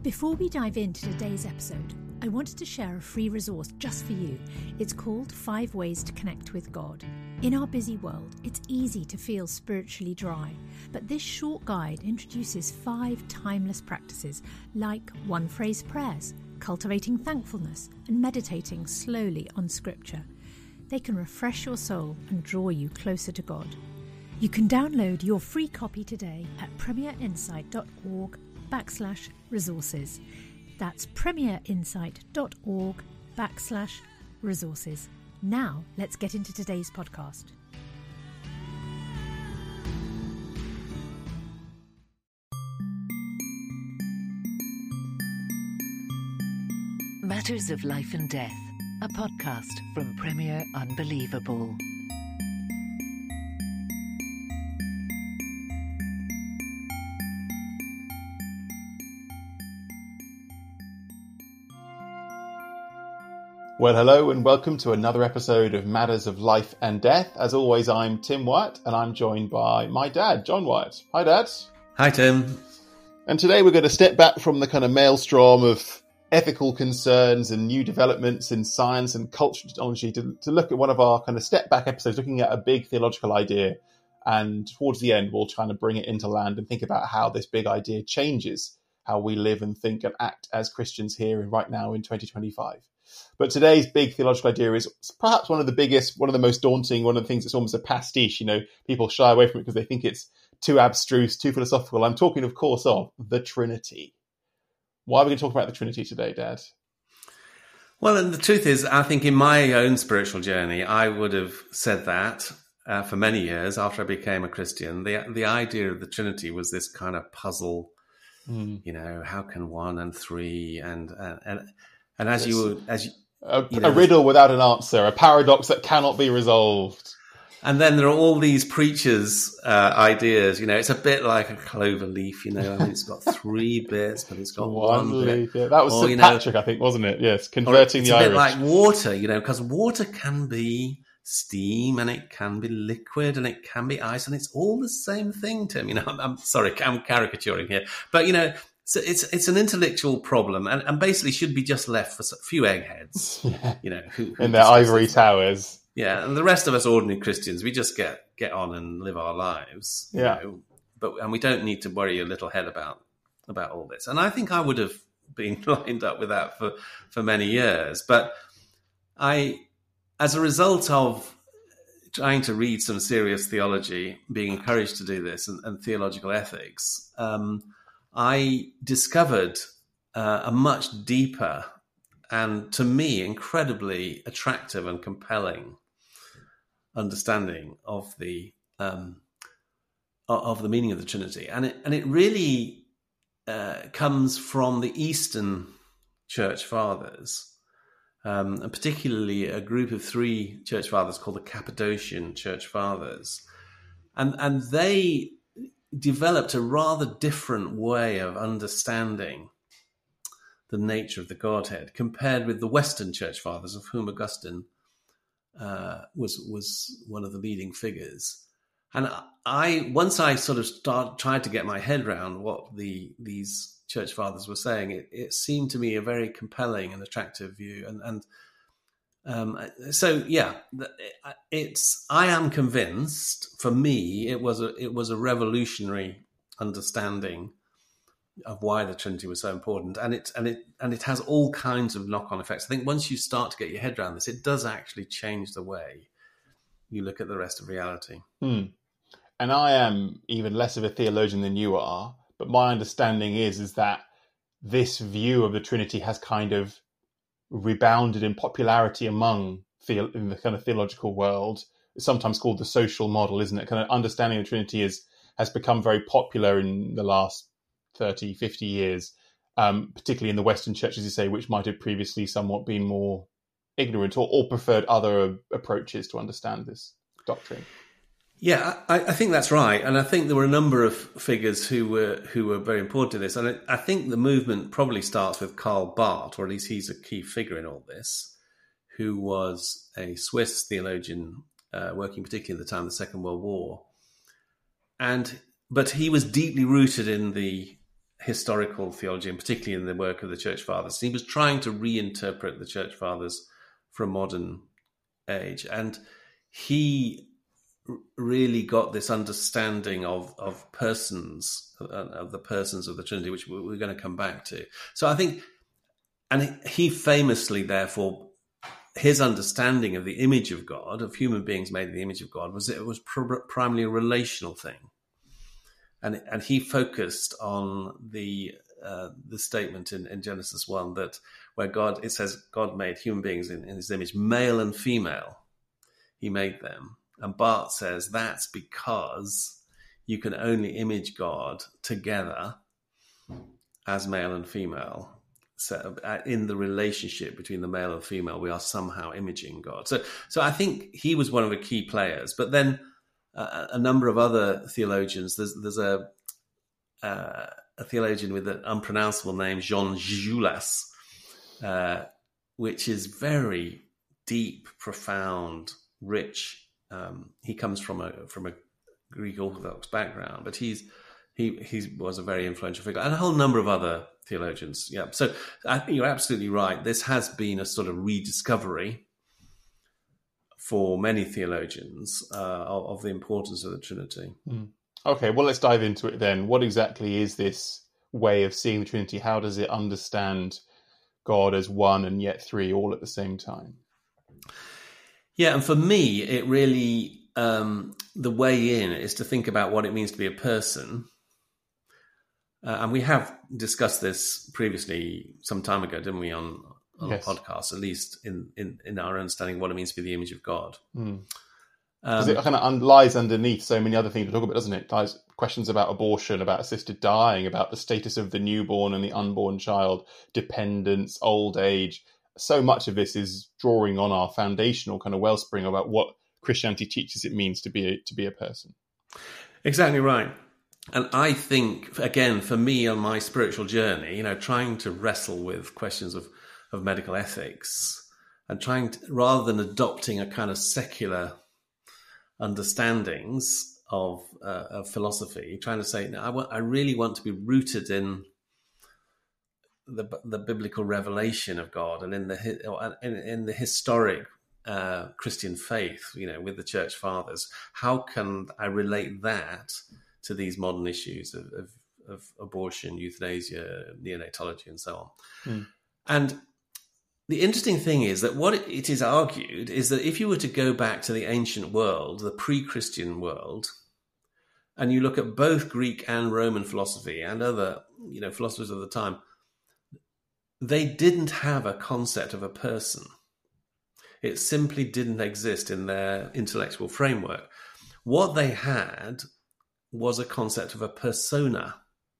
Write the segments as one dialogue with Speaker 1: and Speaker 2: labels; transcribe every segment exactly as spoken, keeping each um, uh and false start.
Speaker 1: Before we dive into today's episode, I wanted to share a free resource just for you. It's called Five Ways to Connect with God. In our busy world, it's easy to feel spiritually dry, but this short guide introduces five timeless practices like one-phrase prayers, cultivating thankfulness, and meditating slowly on Scripture. They can refresh your soul and draw you closer to God. You can download your free copy today at premierinsight.org backslash resources. That's premierinsight.org backslash resources. Now, let's get into today's podcast.
Speaker 2: Matters of Life and Death, a podcast from Premier Unbelievable.
Speaker 3: Well, hello and welcome to another episode of Matters of Life and Death. As always, I'm Tim Wyatt and I'm joined by my dad, John Wyatt. Hi, Dad.
Speaker 4: Hi, Tim.
Speaker 3: And today we're going to step back from the kind of maelstrom of ethical concerns and new developments in science and culture technology to, to look at one of our kind of step back episodes, looking at a big theological idea. And towards the end, we'll try to bring it into land and think about how this big idea changes how we live and think and act as Christians here and right now in twenty twenty-five. But today's big theological idea is perhaps one of the biggest, one of the most daunting, one of the things that's almost a pastiche. You know, people shy away from it because they think it's too abstruse, too philosophical. I'm talking, of course, of the Trinity. Why are we going to talk about the Trinity today, Dad?
Speaker 4: Well, and the truth is, I think in my own spiritual journey, I would have said that uh, for many years after I became a Christian. The the idea of the Trinity was this kind of puzzle, mm. you know, how can one and three and and and, and as yes. you would, as you,
Speaker 3: a,
Speaker 4: you know,
Speaker 3: a riddle without an answer, a paradox that cannot be resolved.
Speaker 4: And then there are all these preachers' uh, ideas. You know, it's a bit like a clover leaf. You know, I mean, it's got three bits, but it's got one, one
Speaker 3: leaf.
Speaker 4: bit.
Speaker 3: Yeah. That was
Speaker 4: or,
Speaker 3: Saint
Speaker 4: you know,
Speaker 3: Patrick, I think, wasn't it? Yes, converting
Speaker 4: it's
Speaker 3: the
Speaker 4: a
Speaker 3: Irish.
Speaker 4: Bit like water, you know, because water can be steam and it can be liquid and it can be ice, and it's all the same thing, Tim. You know, I'm, I'm sorry, I'm caricaturing here, but you know. So it's it's an intellectual problem, and, and basically should be just left for a few eggheads, yeah. you know, who, who
Speaker 3: in their ivory towers.
Speaker 4: Yeah, and the rest of us ordinary Christians, we just get get on and live our lives.
Speaker 3: Yeah,
Speaker 4: you know, but and we don't need to worry a little head about about all this. And I think I would have been lined up with that for for many years. But I, as a result of trying to read some serious theology, being encouraged to do this, and, and theological ethics. Um, I discovered uh, a much deeper and, to me, incredibly attractive and compelling understanding of the um, of the meaning of the Trinity, and it and it really uh, comes from the Eastern Church Fathers, um, and particularly a group of three Church Fathers called the Cappadocian Church Fathers, and and they developed a rather different way of understanding the nature of the Godhead compared with the Western Church Fathers, of whom Augustine uh, was was one of the leading figures. And I once I sort of start, tried to get my head around what the these Church Fathers were saying, it, it seemed to me a very compelling and attractive view. And and Um, so yeah, it's. I am convinced. For me, it was a it was a revolutionary understanding of why the Trinity was so important, and it and it and it has all kinds of knock-on effects. I think once you start to get your head around this, it does actually change the way you look at the rest of reality.
Speaker 3: Hmm. And I am even less of a theologian than you are, but my understanding is is that this view of the Trinity has kind of rebounded in popularity among the, in the kind of theological world. It's sometimes called the social model, isn't it? Kind of understanding the Trinity is has become very popular in the last thirty, fifty years, um, particularly in the Western church, as you say, which might have previously somewhat been more ignorant or, or preferred other approaches to understand this doctrine.
Speaker 4: Yeah, I, I think that's right, and I think there were a number of figures who were who were very important to this, and I, I think the movement probably starts with Karl Barth, or at least he's a key figure in all this, who was a Swiss theologian uh, working particularly at the time of the Second World War, and but he was deeply rooted in the historical theology, and particularly in the work of the Church Fathers. He was trying to reinterpret the Church Fathers for a modern age, and he really got this understanding of of persons, of the persons of the Trinity, which we're going to come back to. So I think, and he famously, therefore, his understanding of the image of God, of human beings made in the image of God, was it was pr- primarily a relational thing. And and he focused on the uh, the statement in, in Genesis one that where God, it says God made human beings in, in his image, male and female. He made them. And Barth says that's because you can only image God together as male and female. So in the relationship between the male and female, we are somehow imaging God. So so I think he was one of the key players. But then uh, a number of other theologians, there's, there's a, uh, a theologian with an unpronounceable name, Jean Jaurès, uh, which is very deep, profound, rich. Um, he comes from a from a Greek Orthodox background, but he's he he was a very influential figure, and a whole number of other theologians. Yeah, so I think you're absolutely right. This has been a sort of rediscovery for many theologians uh, of, of the importance of the Trinity.
Speaker 3: Mm. Okay, well, let's dive into it then. What exactly is this way of seeing the Trinity? How does it understand God as one and yet three all at the same time?
Speaker 4: Yeah, and for me, it really, um, the way in is to think about what it means to be a person. Uh, and we have discussed this previously some time ago, didn't we, on, on yes. a podcast, at least in, in, in our understanding of what it means to be the image of God.
Speaker 3: Mm. Um, it kind of un- lies underneath so many other things to talk about, doesn't it? It lies questions about abortion, about assisted dying, about the status of the newborn and the unborn child, dependence, old age. So much of this is drawing on our foundational kind of wellspring about what Christianity teaches it means to be a, to be a person.
Speaker 4: Exactly right. And I think, again, for me on my spiritual journey, you know, trying to wrestle with questions of, of medical ethics and trying to, rather than adopting a kind of secular understandings of, uh, of philosophy, trying to say, no, I, w- I really want to be rooted in the the biblical revelation of God and in the in, in the historic uh, Christian faith, you know, with the Church Fathers. How can I relate that to these modern issues of, of, of abortion, euthanasia, neonatology, and so on? Mm. And the interesting thing is that what it is argued is that if you were to go back to the ancient world, the pre-Christian world, and you look at both Greek and Roman philosophy and other, you know, philosophers of the time, they didn't have a concept of a person. It simply didn't exist in their intellectual framework. What they had was a concept of a persona.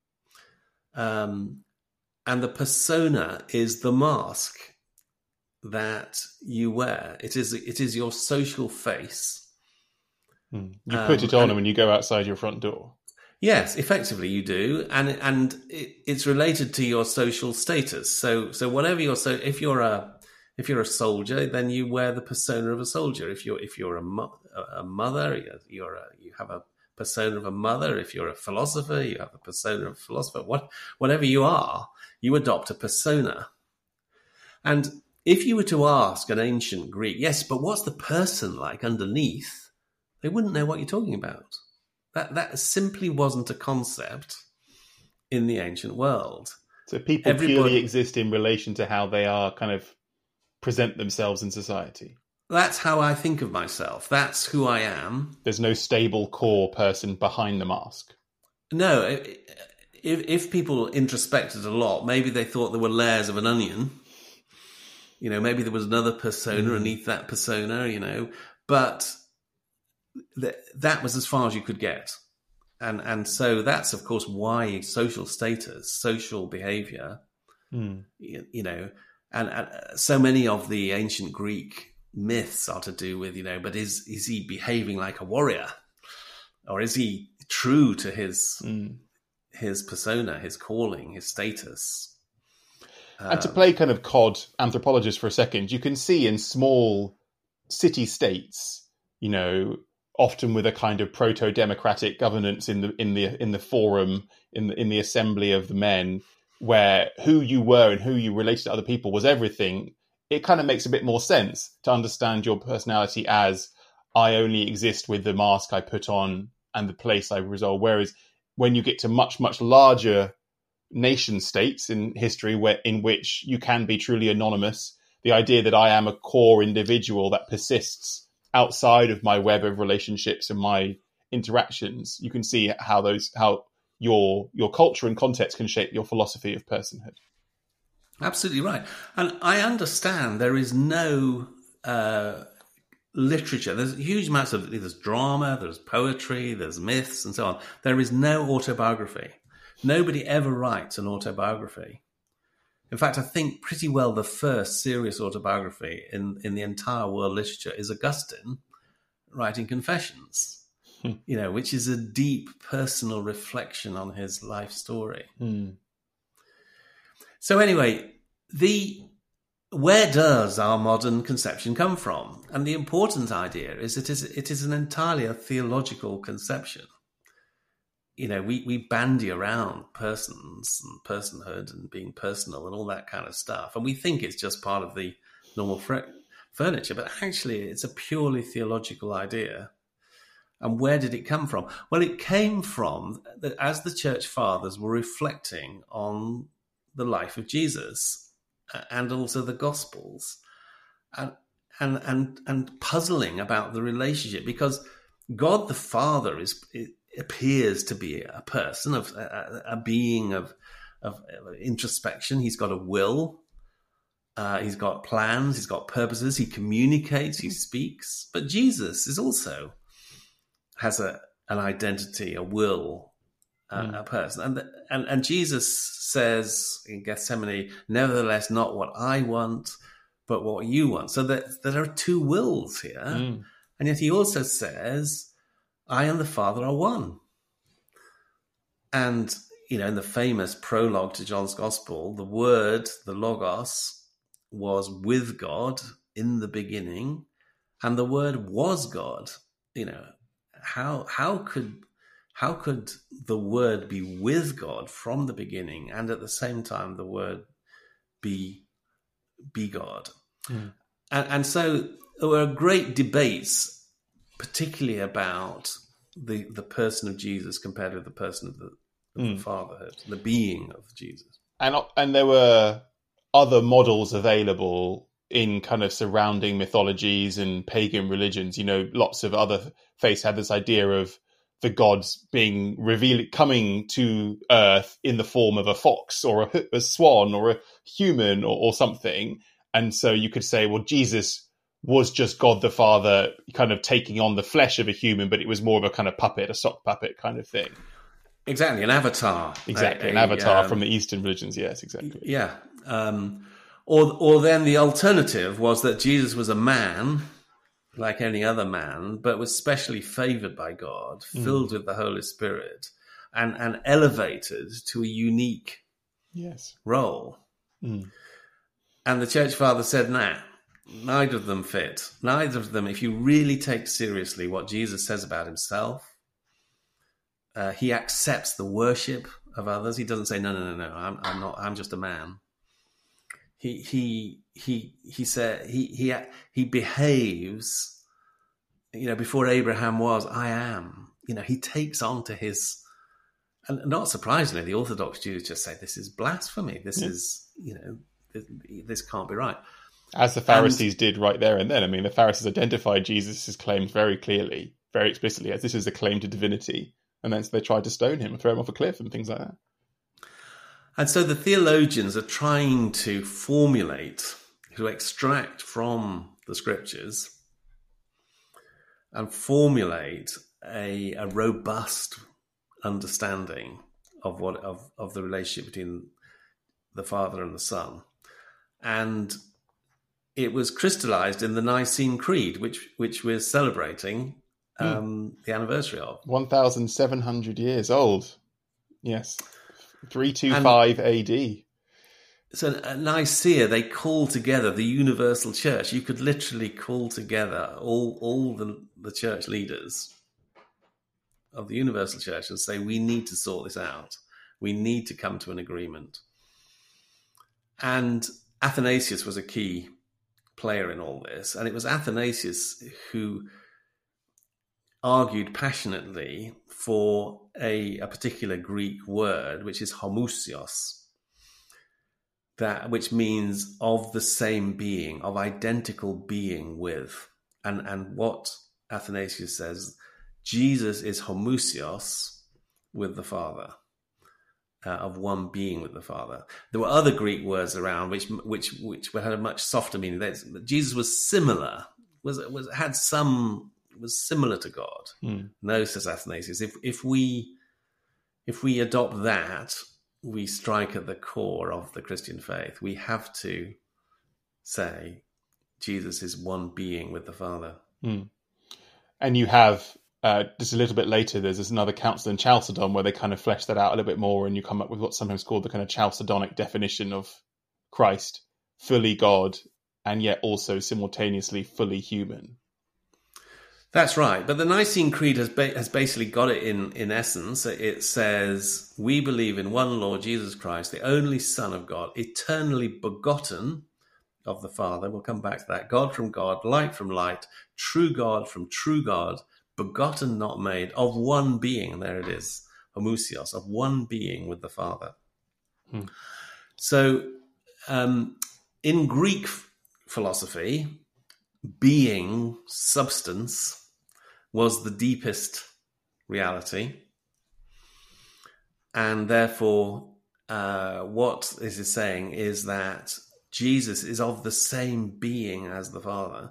Speaker 4: Um, and the persona is the mask that you wear. It is it is your social face.
Speaker 3: Mm. You put um, it on and when you go outside your front door.
Speaker 4: Yes, effectively you do, and and it, it's related to your social status. So so whatever you're so if you're a if you're a soldier, then you wear the persona of a soldier. If you're if you're a, mo- a mother, you're a, you have a persona of a mother. If you're a philosopher, you have a persona of a philosopher. What whatever you are, you adopt a persona. And if you were to ask an ancient Greek, yes, but what's the person like underneath? They wouldn't know what you're talking about. That that simply wasn't a concept in the ancient world.
Speaker 3: So people Everybody, purely exist in relation to how they are kind of present themselves in society.
Speaker 4: That's how I think of myself. That's who I am.
Speaker 3: There's no stable core person behind the mask.
Speaker 4: No. If, if people introspected a lot, maybe they thought there were layers of an onion. You know, maybe there was another persona mm. beneath that persona, you know, but th- that was as far as you could get. And and so that's, of course, why social status, social behavior, mm. you, you know, and, and so many of the ancient Greek myths are to do with, you know, but is is he behaving like a warrior? Or is he true to his mm. his persona, his calling, his status?
Speaker 3: And to play kind of cod anthropologist for a second, you can see in small city-states, you know, often with a kind of proto-democratic governance in the in the in the forum, in the in the assembly of the men, where who you were and who you related to other people was everything. It kind of makes a bit more sense to understand your personality as I only exist with the mask I put on and the place I resolve. Whereas when you get to much, much larger nation states in history where in which you can be truly anonymous, the idea that I am a core individual that persists outside of my web of relationships and my interactions, you can see how those how your your culture and context can shape your philosophy of personhood.
Speaker 4: Absolutely right. And I understand there is no uh, literature. There's huge amounts of, there's drama, there's poetry, there's myths and so on. There is no autobiography. Nobody ever writes an autobiography. In fact, I think pretty well the first serious autobiography in, in the entire world literature is Augustine writing Confessions, hmm. you know, which is a deep personal reflection on his life story.
Speaker 3: Hmm.
Speaker 4: So anyway, the where does our modern conception come from? And the important idea is it is it is an entirely a theological conception. You know, we, we bandy around persons and personhood and being personal and all that kind of stuff. And we think it's just part of the normal fr- furniture, but actually it's a purely theological idea. And where did it come from? Well, it came from that as the church fathers were reflecting on the life of Jesus and also the Gospels and, and, and, and puzzling about the relationship, because God the Father is, it appears to be a person of a, a being of, of introspection. He's got a will. Uh, he's got plans. He's got purposes. He communicates. He speaks. But Jesus is also has a an identity, a will, uh, mm. a person. And, the, and and Jesus says in Gethsemane, "Nevertheless, not what I want, but what you want." So that, that there are two wills here. Mm. And yet he also says, I and the Father are one. And, you know, in the famous prologue to John's Gospel, the Word, the Logos, was with God in the beginning, and the Word was God. You know, how how could how could the Word be with God from the beginning, and at the same time the Word be be God? Mm. And, and so there were great debates, particularly about the the person of Jesus compared with the person of the, of mm. the fatherhood, the being of Jesus.
Speaker 3: And and there were other models available in kind of surrounding mythologies and pagan religions. You know, lots of other faiths had this idea of the gods being revealed, coming to earth in the form of a fox or a, a swan or a human or, or something. And so you could say, well, Jesus was just God the Father kind of taking on the flesh of a human, but it was more of a kind of puppet, a sock puppet kind of thing.
Speaker 4: Exactly, an avatar.
Speaker 3: Exactly,
Speaker 4: a,
Speaker 3: an avatar
Speaker 4: um,
Speaker 3: from the Eastern religions, yes, exactly.
Speaker 4: Yeah. Um, or, or then the alternative was that Jesus was a man, like any other man, but was specially favoured by God, filled mm. with the Holy Spirit, and, and elevated to a unique
Speaker 3: yes.
Speaker 4: role.
Speaker 3: Mm.
Speaker 4: And the Church Father said, nah, neither of them fit. Neither of them, if you really take seriously what Jesus says about himself, uh, he accepts the worship of others. He doesn't say, no, no, no, no, I'm, I'm not, I'm just a man. He, he, he, he said, he, he, he behaves, you know, before Abraham was, I am. You know, he takes on to his, and not surprisingly, the Orthodox Jews just say, this is blasphemy. This yeah. is, you know, this, this can't be right.
Speaker 3: As the Pharisees and, did right there and then. I mean, the Pharisees identified Jesus' claims very clearly, very explicitly, as this is a claim to divinity. And then so they tried to stone him and throw him off a cliff and things like that.
Speaker 4: And so the theologians are trying to formulate, to extract from the scriptures and formulate a, a robust understanding of what of, of the relationship between the Father and the Son. And it was crystallized in the Nicene Creed, which which we're celebrating um, mm. the anniversary of.
Speaker 3: one thousand seven hundred years old. Yes. three twenty-five and, A D.
Speaker 4: so at Nicaea, they called together the universal church. You could literally call together all, all the, the church leaders of the universal church and say, we need to sort this out. We need to come to an agreement. And Athanasius was a key player in all this. And it was Athanasius who argued passionately for a, a particular Greek word, which is homoousios, that which means of the same being, of identical being with. And, and what Athanasius says, Jesus is homoousios with the Father, uh, of one being with the Father. There were other Greek words around which which which had a much softer meaning. Jesus was similar, was was had some was similar to God. Mm. No, says Athanasius. If if we if we adopt that, we strike at the core of the Christian faith. We have to say Jesus is one being with the Father.
Speaker 3: Mm. And you have, uh, just a little bit later, there's this another council in Chalcedon where they kind of flesh that out a little bit more, and you come up with what's sometimes called the kind of Chalcedonic definition of Christ, fully God, and yet also simultaneously fully human.
Speaker 4: That's right. But the Nicene Creed has, ba- has basically got it in, in essence. It says, we believe in one Lord Jesus Christ, the only Son of God, eternally begotten of the Father. We'll come back to that. God from God, light from light, true God from true God, begotten, not made, of one being. And there it is, homoousios, of one being with the Father. Hmm. So um, in Greek f- philosophy, being, substance, was the deepest reality. And therefore, uh, what this is saying is that Jesus is of the same being as the Father.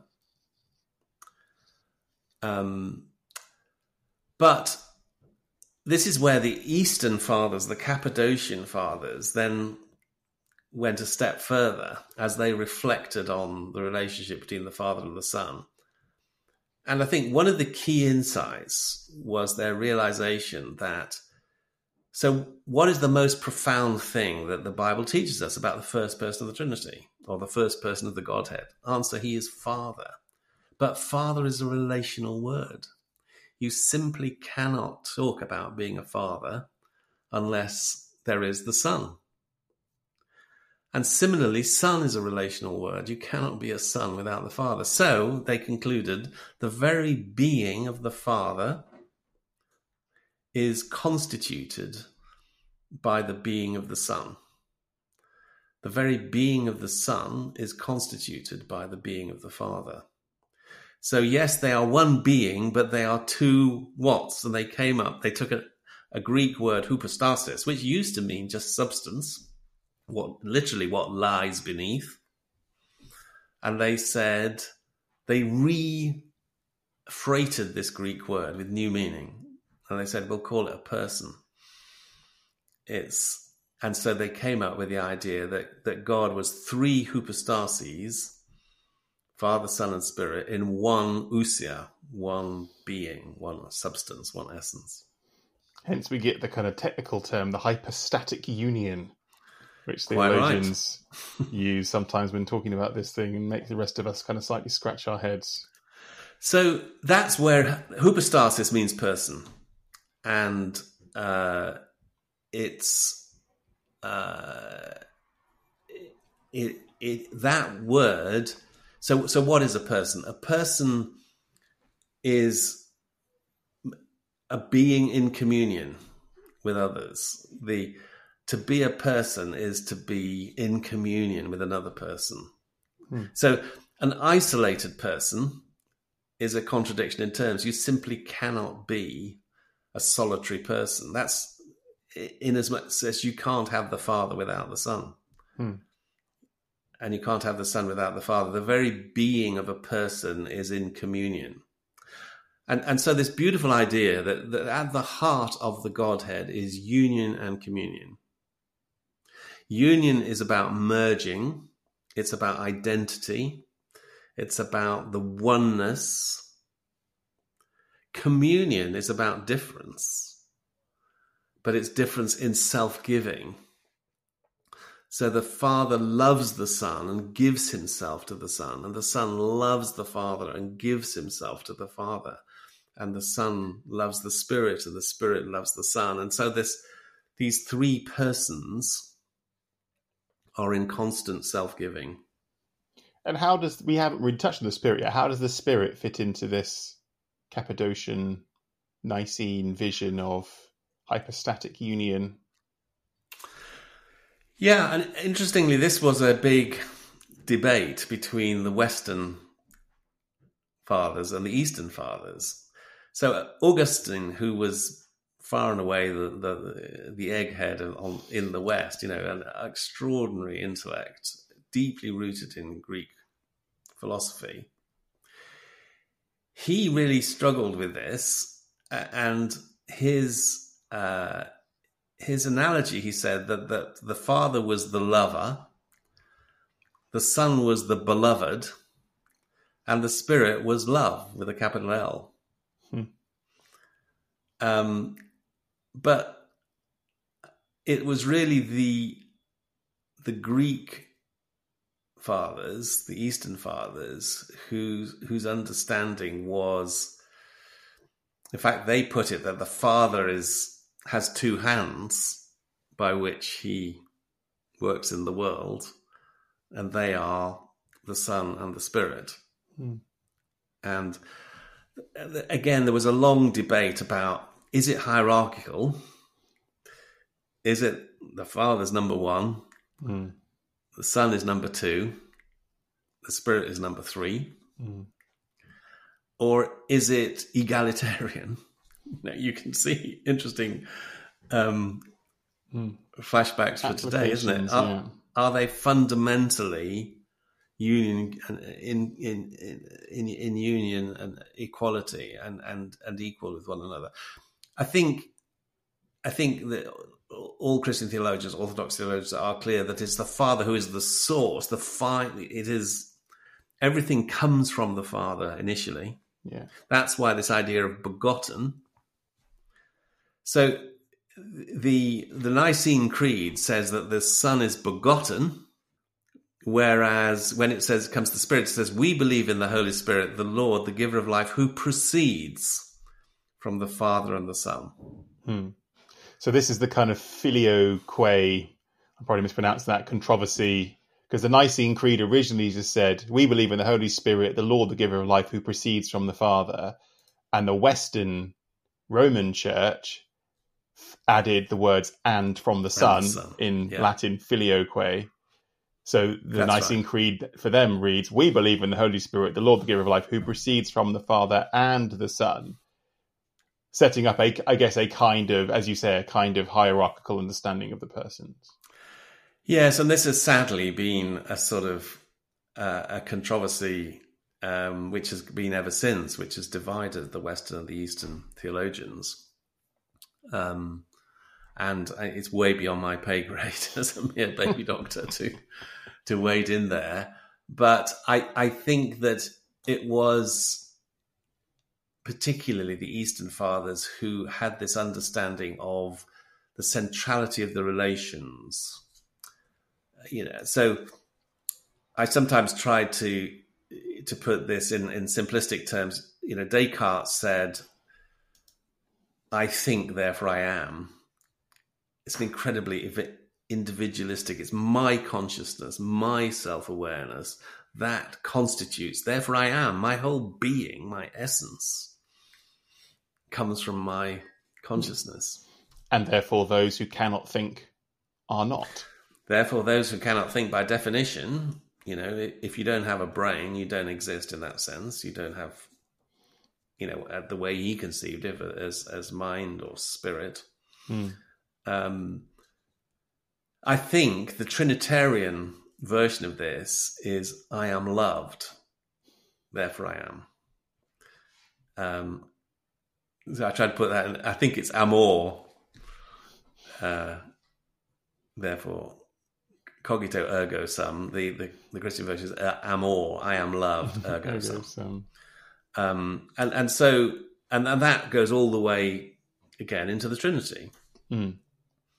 Speaker 4: Um, but this is where the Eastern fathers, the Cappadocian fathers, then went a step further as they reflected on the relationship between the Father and the Son. And I think one of the key insights was their realization that, so what is the most profound thing that the Bible teaches us about the first person of the Trinity, or the first person of the Godhead? Answer, he is Father. But Father is a relational word. You simply cannot talk about being a father unless there is the Son. And similarly, Son is a relational word. You cannot be a son without the Father. So they concluded the very being of the Father is constituted by the being of the Son. The very being of the Son is constituted by the being of the Father. So yes, they are one being, but they are two what's. And they came up, they took a, a Greek word, hypostasis, which used to mean just substance, what literally what lies beneath. And they said, they re-freighted this Greek word with new meaning. And they said, we'll call it a person. It's, and so they came up with the idea that, that God was three hypostases, Father, Son, and Spirit, in one ousia, one being, one substance, one essence. Hence
Speaker 3: we get the kind of technical term, the hypostatic union, which
Speaker 4: Quite
Speaker 3: theologians
Speaker 4: right.
Speaker 3: use sometimes when talking about this thing and make the rest of us kind of slightly scratch our heads.
Speaker 4: So that's where hypostasis means person. And uh, it's uh, it, it that word... So, so what is a person? A person is a being in communion with others. The to be a person is to be in communion with another person. Hmm. So, an isolated person is a contradiction in terms. You simply cannot be a solitary person. That's in as much as you can't have the Father without the Son. Hmm. And you can't have the Son without the Father. The very being of a person is in communion. And, and so this beautiful idea that, that at the heart of the Godhead is union and communion. Union is about merging. It's about identity. It's about the oneness. Communion is about difference, but it's difference in self-giving. So the Father loves the Son and gives himself to the Son, and the Son loves the Father and gives himself to the Father, and the Son loves the Spirit and the Spirit loves the Son. And so this, these three persons are in constant self-giving.
Speaker 3: And how does, we haven't really touched on the Spirit yet, how does the Spirit fit into this Cappadocian, Nicene vision of hypostatic union?
Speaker 4: Yeah, and interestingly, this was a big debate between the Western fathers and the Eastern fathers. So Augustine, who was far and away the the, the egghead on, in the West, you know, an extraordinary intellect, deeply rooted in Greek philosophy, he really struggled with this, and his uh, his analogy, he said that, that the Father was the lover, the Son was the beloved, and the Spirit was love with a capital L. Hmm. Um, but it was really the the Greek fathers, the Eastern fathers, whose whose understanding was, in fact, they put it that the Father is has two hands by which he works in the world, and they are the Son and the Spirit. Mm. And again, there was a long debate about, is it hierarchical? Is it the Father's number one, mm. the Son is number two, the Spirit is number three? Mm. Or is it egalitarian? Now, you can see interesting um, mm. flashbacks for today, isn't it? Are, yeah. are they fundamentally union in in in in union and equality and, and, and equal with one another? I think I think that all Christian theologians, Orthodox theologians, are clear that it's the Father who is the source. The fi- it is everything comes from the Father initially. Yeah, that's why this idea of begotten. So the the Nicene Creed says that the Son is begotten, whereas when it says it comes to the Spirit, it says we believe in the Holy Spirit, the Lord, the giver of life, who proceeds from the Father and the Son.
Speaker 3: Hmm. So this is the kind of filioque, I probably mispronounced that, controversy, because the Nicene Creed originally just said, we believe in the Holy Spirit, the Lord, the giver of life, who proceeds from the Father. And the Western Roman Church added the words and from the Son, the son. in yeah. Latin filioque. So the That's Nicene right. Creed for them reads, we believe in the Holy Spirit, the Lord, the giver of life, who proceeds from the Father and the Son. Setting up, a, I guess, a kind of, as you say, a kind of hierarchical understanding of the persons.
Speaker 4: Yes, and this has sadly been a sort of uh, a controversy um, which has been ever since, which has divided the Western and the Eastern theologians. Um, and it's way beyond my pay grade as a mere baby doctor to to wade in there. But I, I think that it was particularly the Eastern fathers who had this understanding of the centrality of the relations. You know, so I sometimes try to to put this in, in simplistic terms. You know, Descartes said, I think, therefore I am. It's an incredibly individualistic. It's my consciousness, my self-awareness that constitutes, therefore I am. My whole being, my essence comes from my consciousness.
Speaker 3: And therefore those who cannot think are not.
Speaker 4: Therefore those who cannot think, by definition, you know, if you don't have a brain, you don't exist in that sense. You don't have, you know, the way he conceived it as as mind or spirit. Mm. Um, I think the Trinitarian version of this is I am loved, therefore I am. Um, so I tried to put that in, I think it's amor, uh, therefore cogito ergo sum. The, the, the Christian version is uh, amor, I am loved, ergo, ergo sum. sum. Um, and, and so, and, and that goes all the way again into the Trinity. Mm.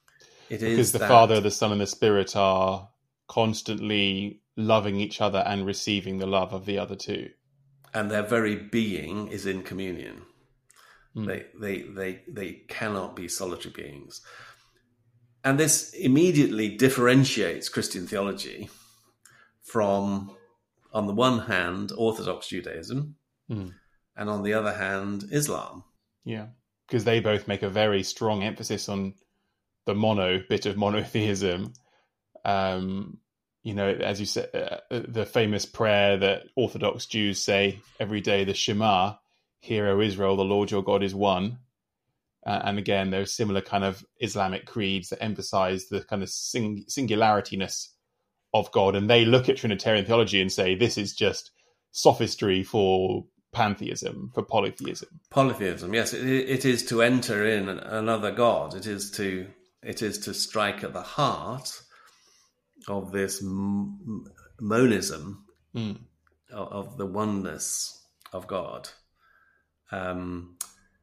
Speaker 4: It
Speaker 3: because
Speaker 4: is
Speaker 3: the
Speaker 4: that,
Speaker 3: Father, the Son, and the Spirit are constantly loving each other and receiving the love of the other two.
Speaker 4: And their very being is in communion.
Speaker 3: Mm.
Speaker 4: They, they, they, they cannot be solitary beings. And this immediately differentiates Christian theology from, on the one hand, Orthodox Judaism,
Speaker 3: Mm.
Speaker 4: and on the other hand, Islam.
Speaker 3: Yeah, because they both make a very strong emphasis on the mono bit of monotheism. Um, you know, as you said, uh, the famous prayer that Orthodox Jews say every day, the Shema, "Hear, O Israel, the Lord your God is one." Uh, and again, there's similar kind of Islamic creeds that emphasize the kind of sing- singularityness of God. And they look at Trinitarian theology and say, this is just sophistry for pantheism, for polytheism.
Speaker 4: Polytheism, yes, it, it is to enter in another God. It is to it is to strike at the heart of this m- monism,
Speaker 3: Mm.
Speaker 4: of, of the oneness of God. Um,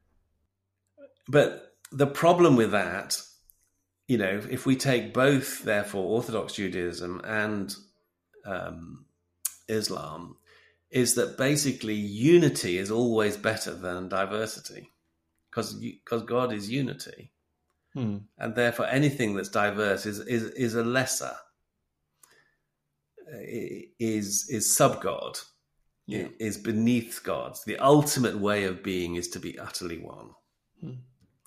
Speaker 4: but the problem with that, you know, if we take both, therefore, Orthodox Judaism and um, Islam, is that basically unity is always better than diversity, because because God is unity,
Speaker 3: Hmm.
Speaker 4: and therefore anything that's diverse is is is a lesser, is is sub God,
Speaker 3: Yeah.
Speaker 4: is beneath God. The ultimate way of being is to be utterly one.
Speaker 3: Hmm.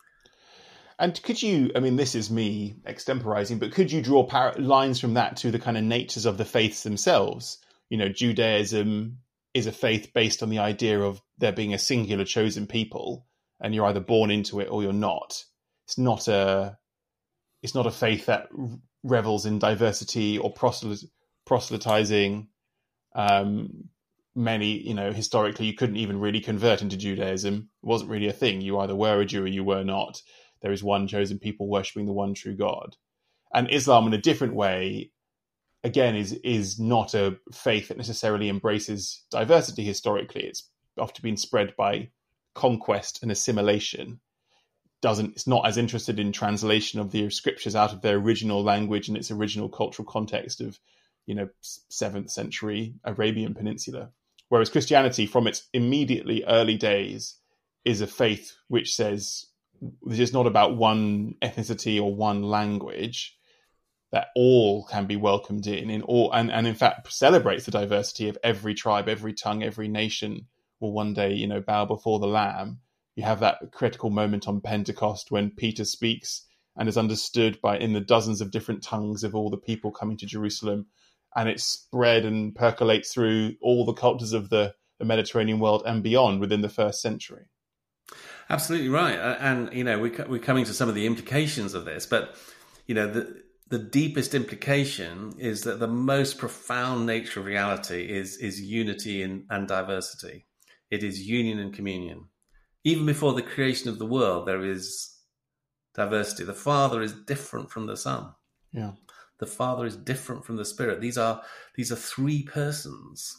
Speaker 3: And could you, I mean, this is me extemporizing, but could you draw par- lines from that to the kind of natures of the faiths themselves? You know, Judaism is a faith based on the idea of there being a singular chosen people, and you're either born into it or you're not. It's not a, it's not a faith that revels in diversity or proselyt- proselytizing. Um, many, you know, historically, you couldn't even really convert into Judaism. It wasn't really a thing. You either were a Jew or you were not. There is one chosen people worshipping the one true God. And Islam, in a different way, again, is is not a faith that necessarily embraces diversity historically. It's often been spread by conquest and assimilation. Doesn't It's not as interested in translation of the scriptures out of their original language and its original cultural context of, you know, seventh century Arabian Peninsula. Whereas Christianity, from its immediately early days, is a faith which says this is not about one ethnicity or one language, that all can be welcomed in, in all, and, and in fact celebrates the diversity of every tribe, every tongue, every nation will one day, you know, bow before the Lamb. You have that critical moment on Pentecost when Peter speaks and is understood by in the dozens of different tongues of all the people coming to Jerusalem, and it's spread and percolates through all the cultures of the, the Mediterranean world and beyond within the first century.
Speaker 4: Absolutely right. And, you know, we're coming to some of the implications of this, but, you know, the the deepest implication is that the most profound nature of reality is, is unity and, and diversity. It is union and communion. Even before the creation of the world, there is diversity. The Father is different from the Son.
Speaker 3: Yeah.
Speaker 4: The Father is different from the Spirit. These are these are three persons.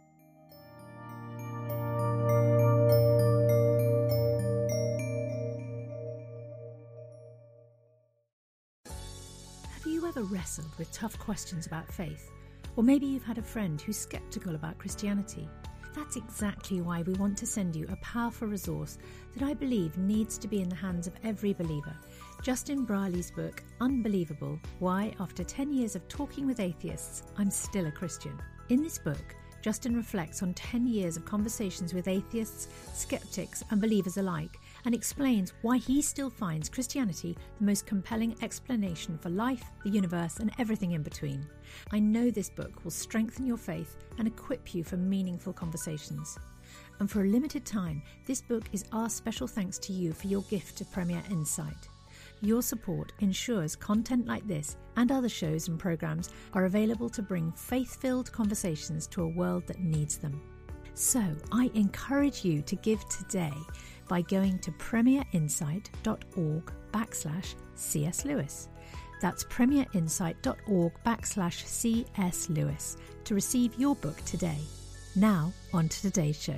Speaker 1: Have you ever wrestled with tough questions about faith? Or maybe you've had a friend who's sceptical about Christianity. That's exactly why we want to send you a powerful resource that I believe needs to be in the hands of every believer. Justin Brierley's book, Unbelievable, Why, After ten years of Talking with Atheists, I'm Still a Christian. In this book, Justin reflects on ten years of conversations with atheists, skeptics and believers alike, and explains why he still finds Christianity the most compelling explanation for life, the universe, and everything in between. I know this book will strengthen your faith and equip you for meaningful conversations. And for a limited time, this book is our special thanks to you for your gift to Premier Insight. Your support ensures content like this and other shows and programmes are available to bring faith-filled conversations to a world that needs them. So I encourage you to give today by going to premierinsight.org backslash C.S. Lewis. That's premierinsight.org backslash C.S. Lewis to receive your book today. Now, on to today's show.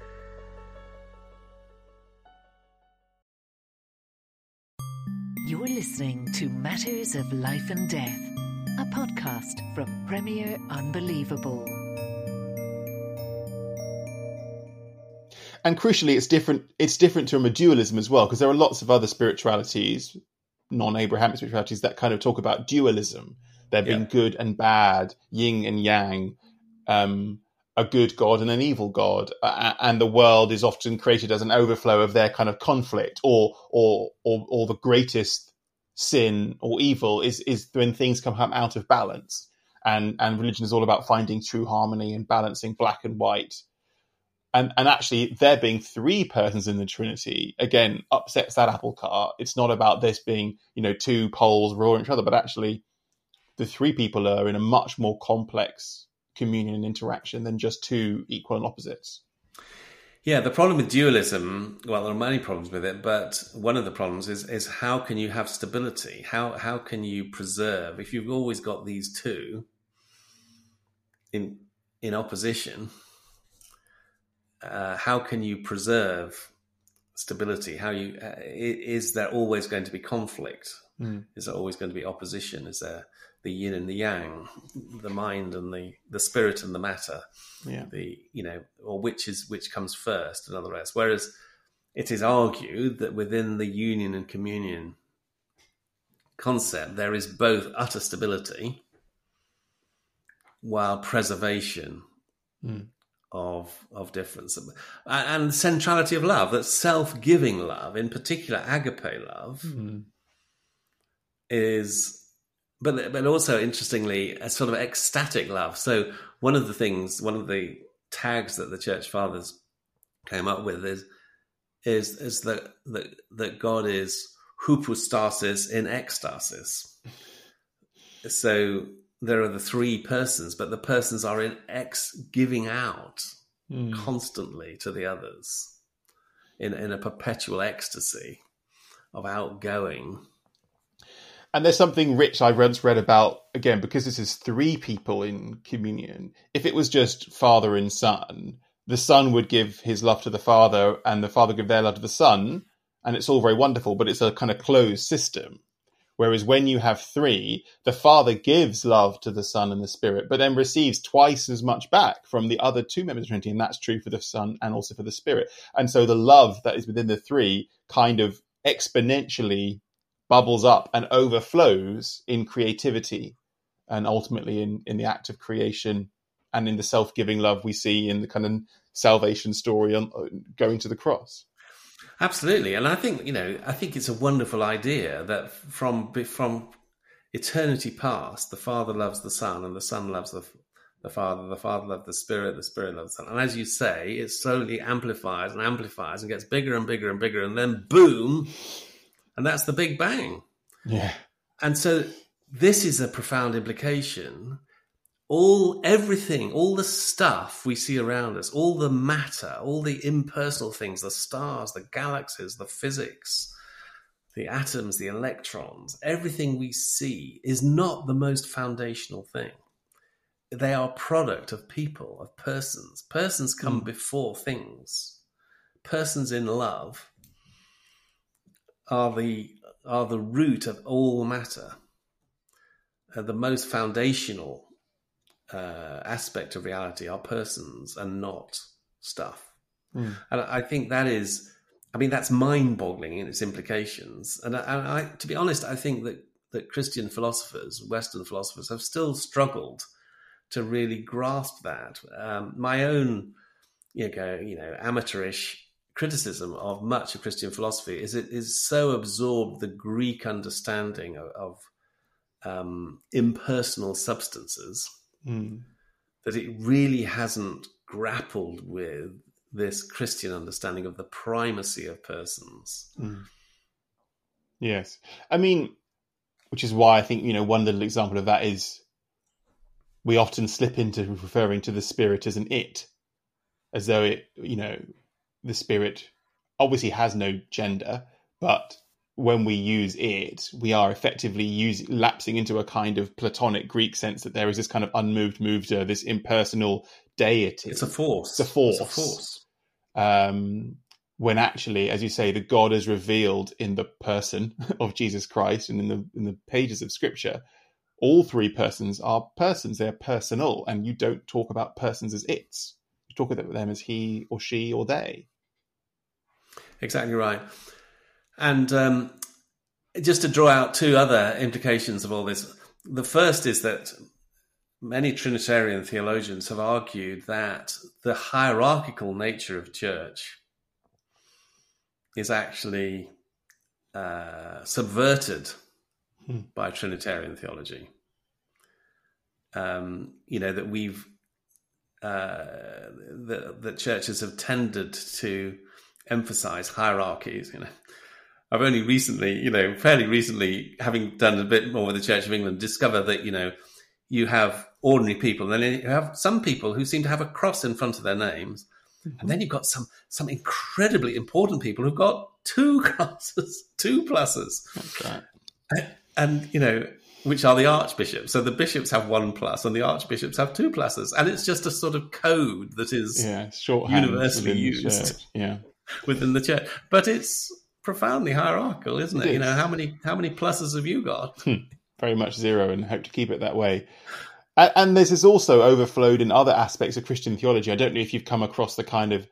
Speaker 2: You're listening to Matters of Life and Death, a podcast from Premier Unbelievable.
Speaker 3: And crucially, it's different. It's different to a dualism as well, because there are lots of other spiritualities, non-Abrahamic spiritualities, that kind of talk about dualism. There being
Speaker 4: Yeah.
Speaker 3: good and bad, yin and yang, um, a good God and an evil God, uh, and the world is often created as an overflow of their kind of conflict, or or or, or the greatest sin or evil is is when things come out of balance, and and religion is all about finding true harmony and balancing black and white. And and actually, there being three persons in the Trinity, again, upsets that apple cart. It's not about this being, you know, two poles roaring each other, but actually the three people are in a much more complex communion and interaction than just two equal and opposites.
Speaker 4: Yeah, the problem with dualism, well, there are many problems with it, but one of the problems is is how can you have stability? How how can you preserve, if you've always got these two in in opposition, uh, how can you preserve stability? How you uh, is there always going to be conflict? Mm. Is there always going to be opposition? Is there the yin and the yang, the mind and the, the spirit and the matter? Yeah. The you know, or which is which comes first, in other words. Whereas it is argued that within the union and communion concept, there is both utter stability while preservation mm. of of difference, and centrality of love. That self-giving love, in particular, agape love, mm. is. But but also, interestingly, a sort of ecstatic love. So one of the things, one of the tags that the Church Fathers came up with is is is that that, that God is hypostasis in ecstasis. So there are the three persons, but the persons are in ex giving out mm. constantly to the others in in a perpetual ecstasy of outgoing.
Speaker 3: And there's something rich I once read about, again, because this is three people in communion. If it was just father and son, the son would give his love to the father and the father give their love to the son. And it's all very wonderful, but it's a kind of closed system. Whereas when you have three, the father gives love to the son and the spirit, but then receives twice as much back from the other two members of the Trinity. And that's true for the son and also for the spirit. And so the love that is within the three kind of exponentially bubbles up and overflows in creativity and ultimately in, in the act of creation and in the self-giving love we see in the kind of salvation story on going to the cross.
Speaker 4: Absolutely. And I think, you know, I think it's a wonderful idea that from from eternity past, the Father loves the Son and the Son loves the, the Father, the Father loves the Spirit, the Spirit loves the Son. And as you say, it slowly amplifies and amplifies and gets bigger and bigger and bigger, and then boom, and that's the Big Bang.
Speaker 3: Yeah.
Speaker 4: And so this is a profound implication. All, everything, all the stuff we see around us, all the matter, all the impersonal things, the stars, the galaxies, the physics, the atoms, the electrons, everything we see is not the most foundational thing. They are a product of people, of persons. Persons come mm. before things. Persons in love are the are the root of all matter, uh, the most foundational uh, aspect of reality are persons and not stuff. Mm. And I think that is, I mean, that's mind-boggling in its implications. And I, and I, to be honest, I think that, that Christian philosophers, Western philosophers, have still struggled to really grasp that. Um, my own, you know, you know, amateurish criticism of much of Christian philosophy is it is so absorbed the Greek understanding of, of um, impersonal substances mm. that it really hasn't grappled with this Christian understanding of the primacy of persons.
Speaker 3: Mm. Yes. I mean, which is why I think, you know, one little example of that is we often slip into referring to the spirit as an it, as though it, you know, the spirit obviously has no gender, but when we use it, we are effectively using, lapsing into a kind of Platonic Greek sense that there is this kind of unmoved mover, this impersonal deity.
Speaker 4: It's a force.
Speaker 3: It's a force.
Speaker 4: It's a force.
Speaker 3: Um, when actually, as you say, the God is revealed in the person of Jesus Christ, and in the in the pages of Scripture, all three persons are persons. They're personal, and you don't talk about persons as it's. You talk about them as he or she or they.
Speaker 4: Exactly right. And um, just to draw out two other implications of all this. The first is that many Trinitarian theologians have argued that the hierarchical nature of church is actually uh, subverted hmm. by Trinitarian theology. Um, you know, that we've, uh, that, that churches have tended to emphasize hierarchies, you know. I've only recently, you know, fairly recently, having done a bit more with the Church of England, discovered that, you know, you have ordinary people, and then you have some people who seem to have a cross in front of their names. Mm-hmm. And then you've got some some incredibly important people who've got two crosses, two pluses.
Speaker 3: That's right.
Speaker 4: And, and, you know, which are the archbishops. So the bishops have one plus and the archbishops have two pluses. And it's just a sort of code that is
Speaker 3: yeah, shorthand
Speaker 4: universally used
Speaker 3: yeah.
Speaker 4: within the church. But it's profoundly hierarchical, isn't it?
Speaker 3: it is.
Speaker 4: You know, how many how many pluses have you got?
Speaker 3: Very much zero, and hope to keep it that way. And, and this is also overflowed in other aspects of Christian theology. I don't know if you've come across the kind of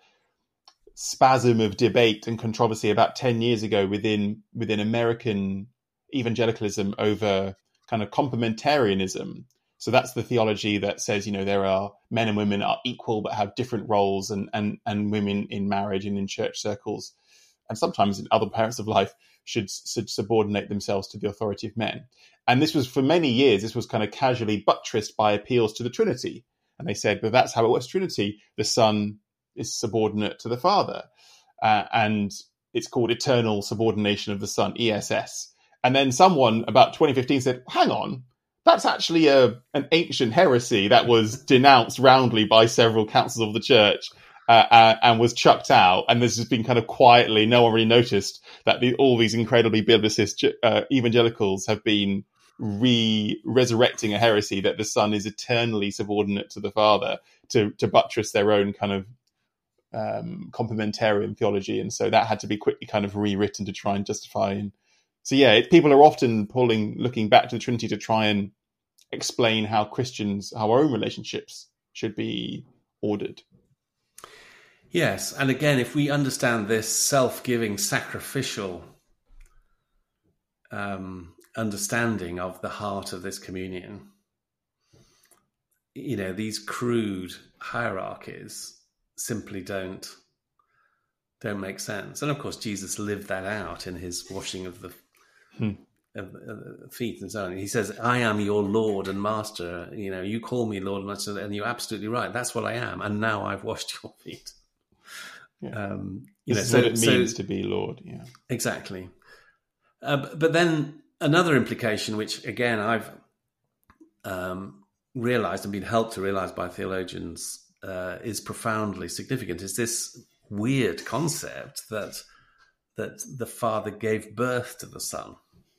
Speaker 3: spasm of debate and controversy about ten years ago within within American evangelicalism over kind of complementarianism. So that's the theology that says, you know, there are men and women are equal but have different roles, and and and women in marriage and in church circles, and sometimes in other parts of life, should, should subordinate themselves to the authority of men. And this was, for many years, this was kind of casually buttressed by appeals to the Trinity. And they said, but that's how it works, Trinity. The Son is subordinate to the Father. Uh, and it's called eternal subordination of the Son, E S S. And then someone about twenty fifteen said, hang on, that's actually a an ancient heresy that was denounced roundly by several councils of the church. Uh, uh, and was chucked out, and this has been kind of quietly, no one really noticed that the, all these incredibly biblicist uh, evangelicals have been re-resurrecting a heresy that the Son is eternally subordinate to the Father to, to buttress their own kind of um, complementarian theology. And so that had to be quickly kind of rewritten to try and justify. And so, yeah, it, people are often pulling, looking back to the Trinity to try and explain how Christians, how our own relationships should be ordered.
Speaker 4: Yes, and again, if we understand this self-giving, sacrificial um, understanding of the heart of this communion, you know, these crude hierarchies simply don't don't make sense. And of course, Jesus lived that out in his washing of the hmm. of, of feet and so on. He says, "I am your Lord and Master. You know, you call me Lord and Master, and you're absolutely right. That's what I am. And now I've washed your feet."
Speaker 3: Yeah.
Speaker 4: Um, you
Speaker 3: this
Speaker 4: know,
Speaker 3: is
Speaker 4: so,
Speaker 3: what it means
Speaker 4: so,
Speaker 3: to be Lord. Yeah,
Speaker 4: exactly. Uh, but then another implication, which again I've um, realised and been helped to realise by theologians, uh, is profoundly significant. Is this weird concept that that the Father gave birth to the Son?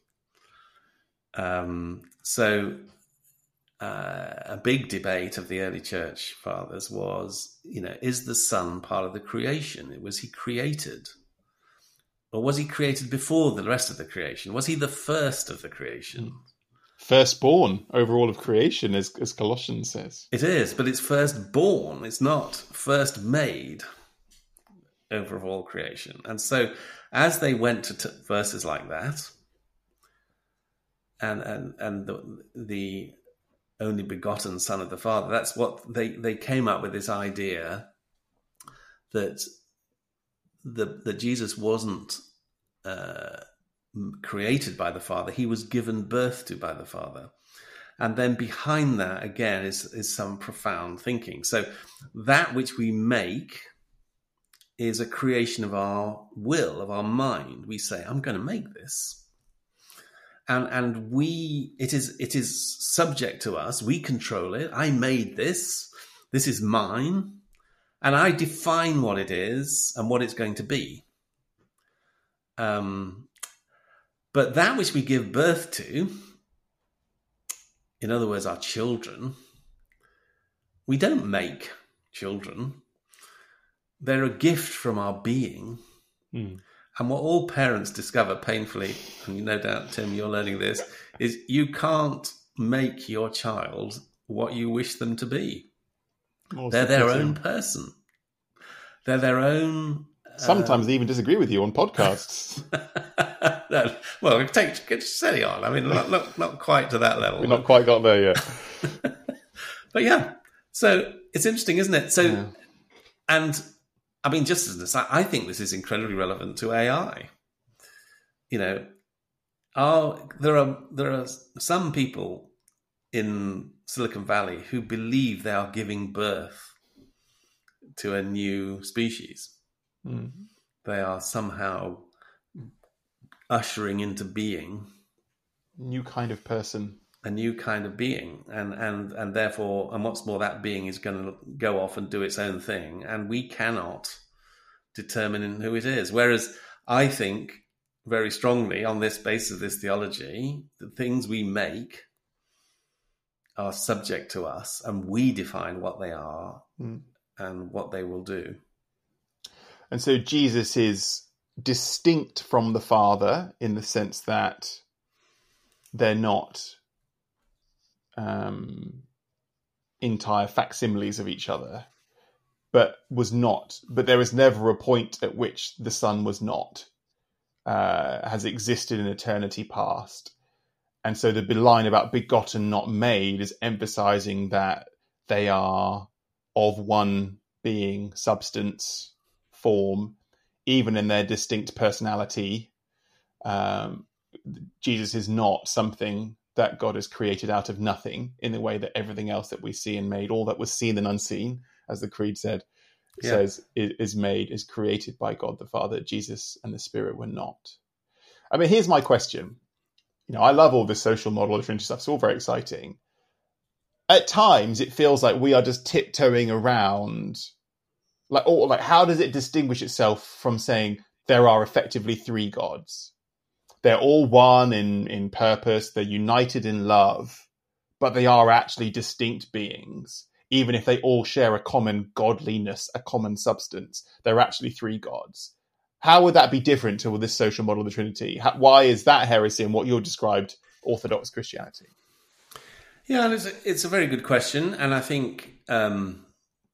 Speaker 4: Um, so. Uh, a big debate of the early church fathers was, you know, is the Son part of the creation? Was he created? Or was he created before the rest of the creation? Was he the first of the creation?
Speaker 3: Firstborn over all of creation, as, as Colossians says.
Speaker 4: It is, but it's firstborn. It's not first made over all creation. And so as they went to t- verses like that, and, and, and the... the only begotten Son of the Father. That's what they, they came up with, this idea that the that Jesus wasn't uh, created by the Father; he was given birth to by the Father. And then behind that, again, is is some profound thinking. So that which we make is a creation of our will, of our mind. We say, "I'm going to make this." And and we, it is it is subject to us. We control it. I made this. This is mine. And I define what it is and what it's going to be. Um, but that which we give birth to, in other words, our children, we don't make children. They're a gift from our being.
Speaker 3: Mm.
Speaker 4: And what all parents discover painfully, and no doubt, Tim, you're learning this, is you can't make your child what you wish them to be.
Speaker 3: More
Speaker 4: They're their
Speaker 3: submitting.
Speaker 4: own person. They're their own...
Speaker 3: Sometimes
Speaker 4: uh,
Speaker 3: they even disagree with you on podcasts.
Speaker 4: no, well, take get steady on. I mean, not, not, not quite to that level.
Speaker 3: We've not quite got there yet.
Speaker 4: But yeah, so it's interesting, isn't it? So,
Speaker 3: Yeah.
Speaker 4: and I mean, just as an aside, I think this is incredibly relevant to A I. You know, are, there are there are some people in Silicon Valley who believe they are giving birth to a new species.
Speaker 3: Mm.
Speaker 4: They are somehow ushering into being
Speaker 3: New kind of person.
Speaker 4: a new kind of being, and and and therefore, and what's more, that being is going to go off and do its own thing, and we cannot determine who it is. Whereas I think very strongly on this basis of this theology, the things we make are subject to us, and we define what they are
Speaker 3: Mm.
Speaker 4: and what they will do.
Speaker 3: And so Jesus is distinct from the Father in the sense that they're not um, entire facsimiles of each other, but was not. But there was never a point at which the Son was not, uh, has existed in eternity past. And so the line about begotten, not made is emphasizing that they are of one being, substance, form, even in their distinct personality. Um, Jesus is not something that God has created out of nothing in the way that everything else that we see and made, all that was seen and unseen, as the Creed said,
Speaker 4: Yeah.
Speaker 3: says is, is made, is created by God the Father. Jesus and the Spirit were not. I mean, here's my question. You know, I love all this social model of Trinity stuff. It's all very exciting. At times, it feels like we are just tiptoeing around. Like, or like, how does it distinguish itself from saying there are effectively three gods? They're all one in, in purpose. They're united in love, but they are actually distinct beings. Even if they all share a common godliness, a common substance, they're actually three gods. How would that be different to this social model of the Trinity? How, why is that heresy and what you described Orthodox Christianity?
Speaker 4: Yeah, and it's a, it's a very good question, and I think um,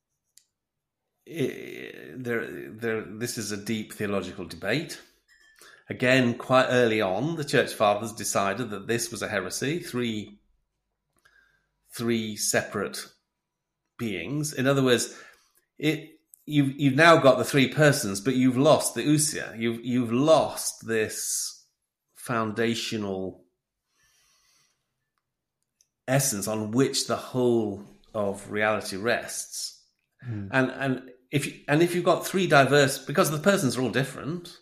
Speaker 4: it, there, there, this is a deep theological debate. Again, quite early on, the Church Fathers decided that this was a heresy, three, three separate beings. In other words, it you've you've now got the three persons, but you've lost the ousia. You've you've lost this foundational essence on which the whole of reality rests. Mm. And and if you, and if you've got three diverse, because the persons are all different,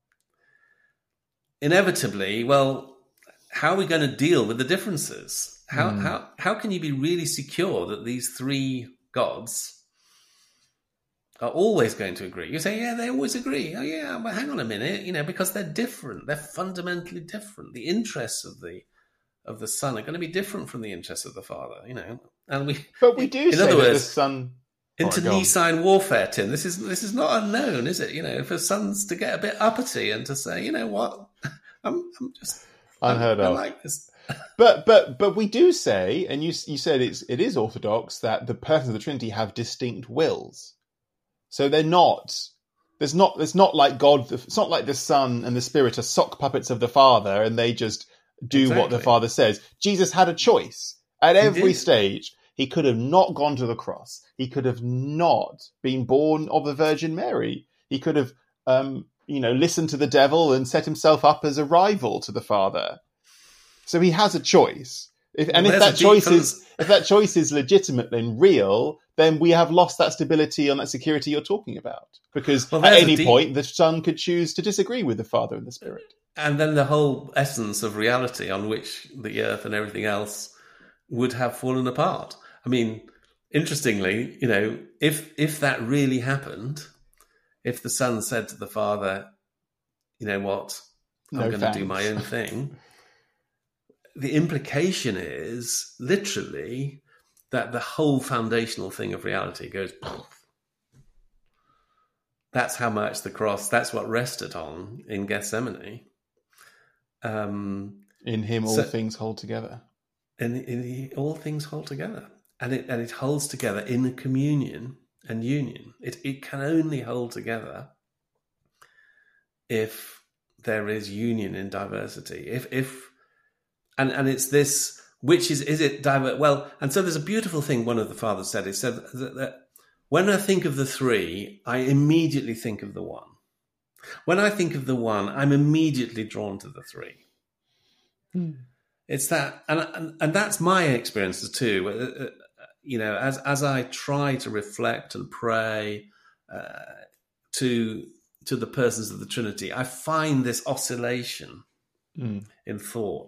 Speaker 4: inevitably, well, how are we going to deal with the differences? How mm. how how can you be really secure that these three gods are always going to agree? You say, yeah, they always agree. Oh, yeah, but hang on a minute, you know, because they're different. They're fundamentally different. The interests of the of the Son are going to be different from the interests of the Father, you know. And we,
Speaker 3: but we do.
Speaker 4: In
Speaker 3: say
Speaker 4: other
Speaker 3: that
Speaker 4: words,
Speaker 3: the Son
Speaker 4: internecine warfare, Tim. This is this is not unknown, is it? You know, for sons to get a bit uppity and to say, you know what, I'm, I'm just
Speaker 3: unheard
Speaker 4: I,
Speaker 3: of.
Speaker 4: I like this.
Speaker 3: But but but we do say, and you you said it's it is orthodox that the persons of the Trinity have distinct wills. So they're not. There's not. It's not like God. It's not like the Son and the Spirit are sock puppets of the Father, and they just do exactly what the Father says. Jesus had a choice at every stage. He could have not gone to the cross. He could have not been born of the Virgin Mary. He could have, um, you know, listened to the devil and set himself up as a rival to the Father. So he has a choice. If, and well, if that choice is if that choice is legitimate and real, then we have lost that stability and that security you're talking about. Because well, at any deep... point, the Son could choose to disagree with the Father and the Spirit.
Speaker 4: And then the whole essence of reality on which the earth and everything else would have fallen apart. I mean, interestingly, you know, if if that really happened, if the Son said to the Father, you know what, I'm no going thanks. to do my own thing, the implication is literally that the whole foundational thing of reality goes, that's how much the cross, that's what rested on in Gethsemane. Um,
Speaker 3: in him, all
Speaker 4: so,
Speaker 3: things hold together.
Speaker 4: And in, in, all things hold together. And it, and it holds together in communion and union. It, it can only hold together if there is union in diversity. If, if, and, and it's this, which is, is it diverse? Well, and so there's a beautiful thing one of the fathers said. He said that, that when I think of the three, I immediately think of the one. When I think of the one, I'm immediately drawn to the three. Mm. It's that, and, and and that's my experiences too. Uh, you know, as as I try to reflect and pray uh, to to the persons of the Trinity, I find this oscillation mm. in thought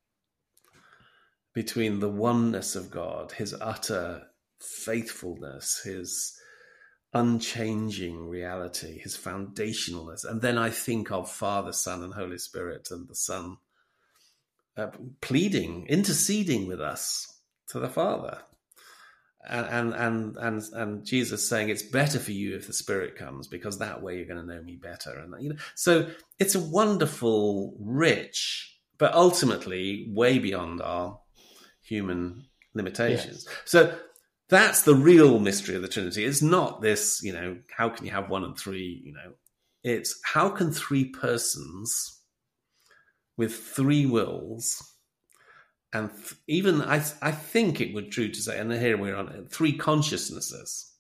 Speaker 4: between the oneness of God, his utter faithfulness, his unchanging reality, his foundationalness. And then I think of Father, Son, and Holy Spirit, and the Son uh, pleading, interceding with us to the Father. And, and, and, and, and Jesus saying, it's better for you if the Spirit comes, because that way you're going to know me better. And, you know, so it's a wonderful, rich, but ultimately way beyond our human limitations. Yes. So that's the real mystery of the Trinity. It's not this, you know, how can you have one and three, you know, it's how can three persons with three wills, and th- even I, I think it would be true to say, and here we're on it, three consciousnesses,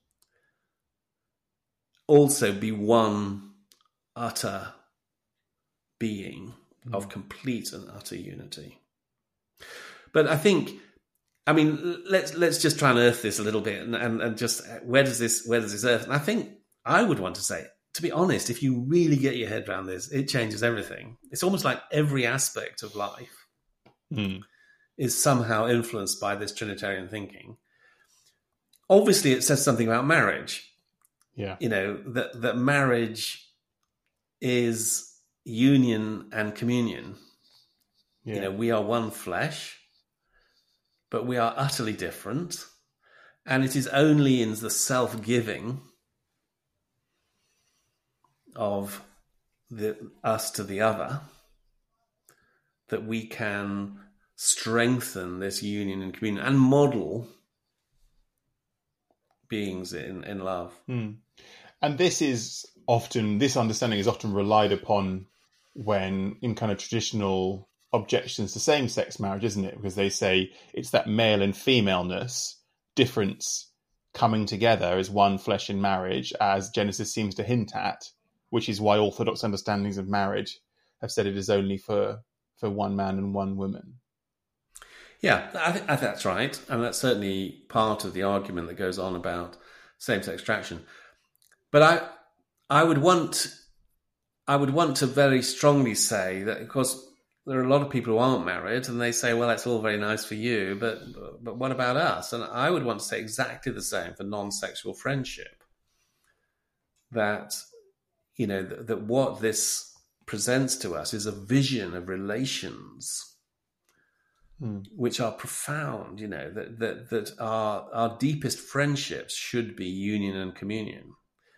Speaker 4: also be one utter being mm. of complete and utter unity. But I think, I mean, let's let's just try and earth this a little bit, and, and, and just where does this where does this earth? And I think I would want to say, to be honest, if you really get your head around this, it changes everything. It's almost like every aspect of life mm. is somehow influenced by this Trinitarian thinking. Obviously, it says something about marriage.
Speaker 3: Yeah,
Speaker 4: you know that that marriage is union and communion. Yeah. You know, we are one flesh, but we are utterly different. And it is only in the self-giving of the us to the other that we can strengthen this union and communion and model beings in, in love.
Speaker 3: Mm. And this is often, this understanding is often relied upon when in kind of traditional objections to same-sex marriage, isn't it? Because they say it's that male and femaleness difference coming together as one flesh in marriage, as Genesis seems to hint at, which is why Orthodox understandings of marriage have said it is only for for one man and one woman.
Speaker 4: Yeah, I think, I think that's right. And that's certainly part of the argument that goes on about same-sex attraction. But I I would want I would want to very strongly say that, of course, there are a lot of people who aren't married, and they say, well, that's all very nice for you, but but what about us? And I would want to say exactly the same for non-sexual friendship. That, you know, that, that what this presents to us is a vision of relations mm. which are profound, you know, that that that our our deepest friendships should be union and communion.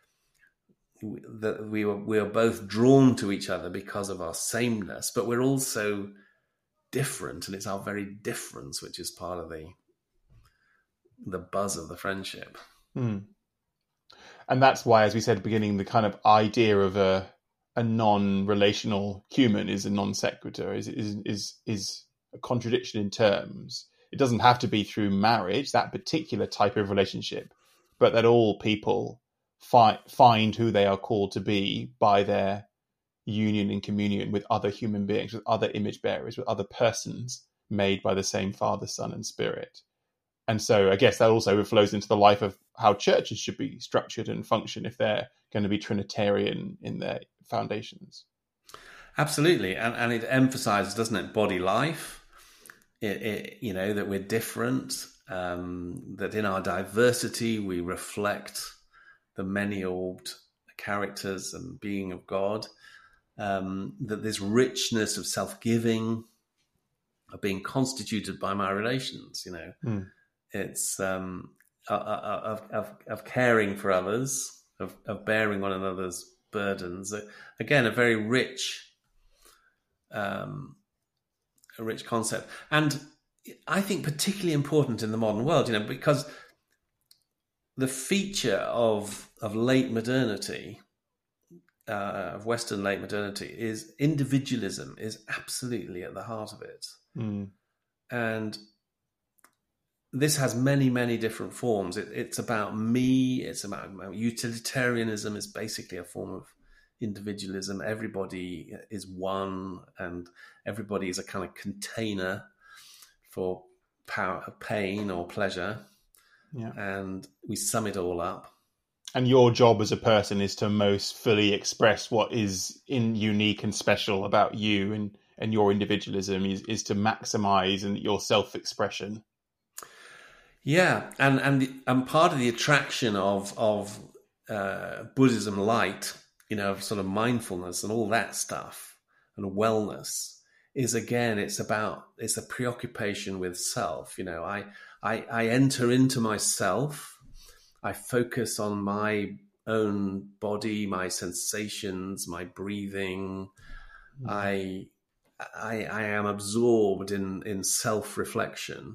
Speaker 4: That we are, we are both drawn to each other because of our sameness, but we're also different, and it's our very difference which is part of the the buzz of the friendship.
Speaker 3: Mm. And that's why, as we said at the beginning, the kind of idea of a a non-relational human is a non sequitur, is is is is a contradiction in terms. It doesn't have to be through marriage, that particular type of relationship, but that all people Fi- find who they are called to be by their union and communion with other human beings, with other image bearers, with other persons made by the same Father, Son, and Spirit. And so I guess that also flows into the life of how churches should be structured and function if they're going to be Trinitarian in their foundations.
Speaker 4: Absolutely. And, and it emphasizes, doesn't it, body life, it, it, you know, that we're different, um, that in our diversity we reflect the many-orbed characters and being of God, um, that this richness of self-giving, of being constituted by my relations, you know, mm. it's um, of, of, of caring for others of, of bearing one another's burdens. Again, a very rich, um, a rich concept, and I think particularly important in the modern world. You know, because the feature of of late modernity, uh, of Western late modernity, is individualism is absolutely at the heart of it,
Speaker 3: mm.
Speaker 4: and this has many, many different forms. It, it's about me. It's about, about utilitarianism is basically a form of individualism. Everybody is one, and everybody is a kind of container for power, pain or pleasure.
Speaker 3: Yeah.
Speaker 4: And we sum it all up.
Speaker 3: And your job as a person is to most fully express what is in unique and special about you, and, and your individualism is, is to maximize and your self-expression.
Speaker 4: Yeah, and and the, and part of the attraction of of uh, Buddhism light, you know, sort of mindfulness and all that stuff, and wellness, is again, it's about it's a preoccupation with self. You know, I I, I enter into myself, I focus on my own body, my sensations, my breathing. Mm. I I I am absorbed in in self-reflection.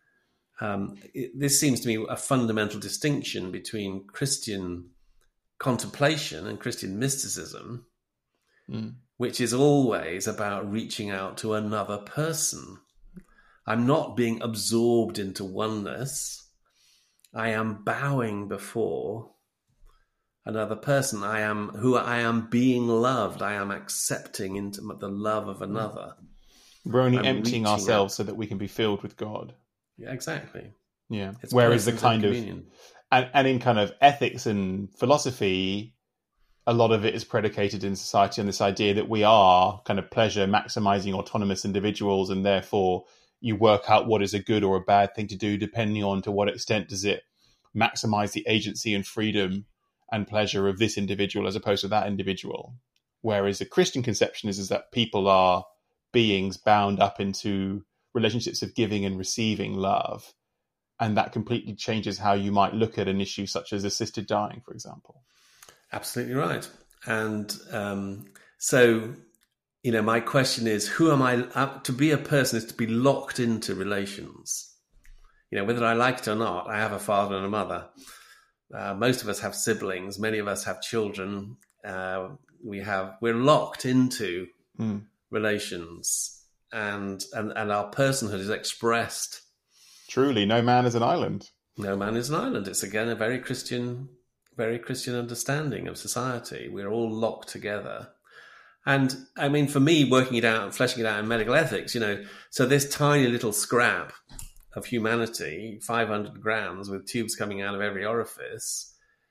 Speaker 4: Um, it, this seems to me a fundamental distinction between Christian contemplation and Christian mysticism,
Speaker 3: mm.
Speaker 4: which is always about reaching out to another person. I'm not being absorbed into oneness. I am bowing before another person. I am who I am being loved. I am accepting into the love of another.
Speaker 3: We're only
Speaker 4: I'm
Speaker 3: emptying ourselves
Speaker 4: out.
Speaker 3: so that we can be filled with God.
Speaker 4: Yeah, exactly.
Speaker 3: Yeah.
Speaker 4: It's
Speaker 3: Whereas the kind of, and, and in kind of ethics and philosophy, a lot of it is predicated in society on this idea that we are kind of pleasure maximizing autonomous individuals, and therefore you work out what is a good or a bad thing to do depending on to what extent does it maximize the agency and freedom and pleasure of this individual as opposed to that individual. Whereas the Christian conception is, is that people are beings bound up into relationships of giving and receiving love. And that completely changes how you might look at an issue such as assisted dying, for example.
Speaker 4: Absolutely right. And um, so, you know, my question is, who am I? Uh, to be a person is to be locked into relations. You know, whether I like it or not, I have a father and a mother. Uh, most of us have siblings. Many of us have children. Uh, we have, we're locked into
Speaker 3: mm.
Speaker 4: relations. And, and and our personhood is expressed.
Speaker 3: Truly, no man is an island.
Speaker 4: No man is an island. It's again a very Christian, very Christian understanding of society. We're all locked together. And I mean, for me, working it out and fleshing it out in medical ethics, you know, so this tiny little scrap of humanity, five hundred grams with tubes coming out of every orifice,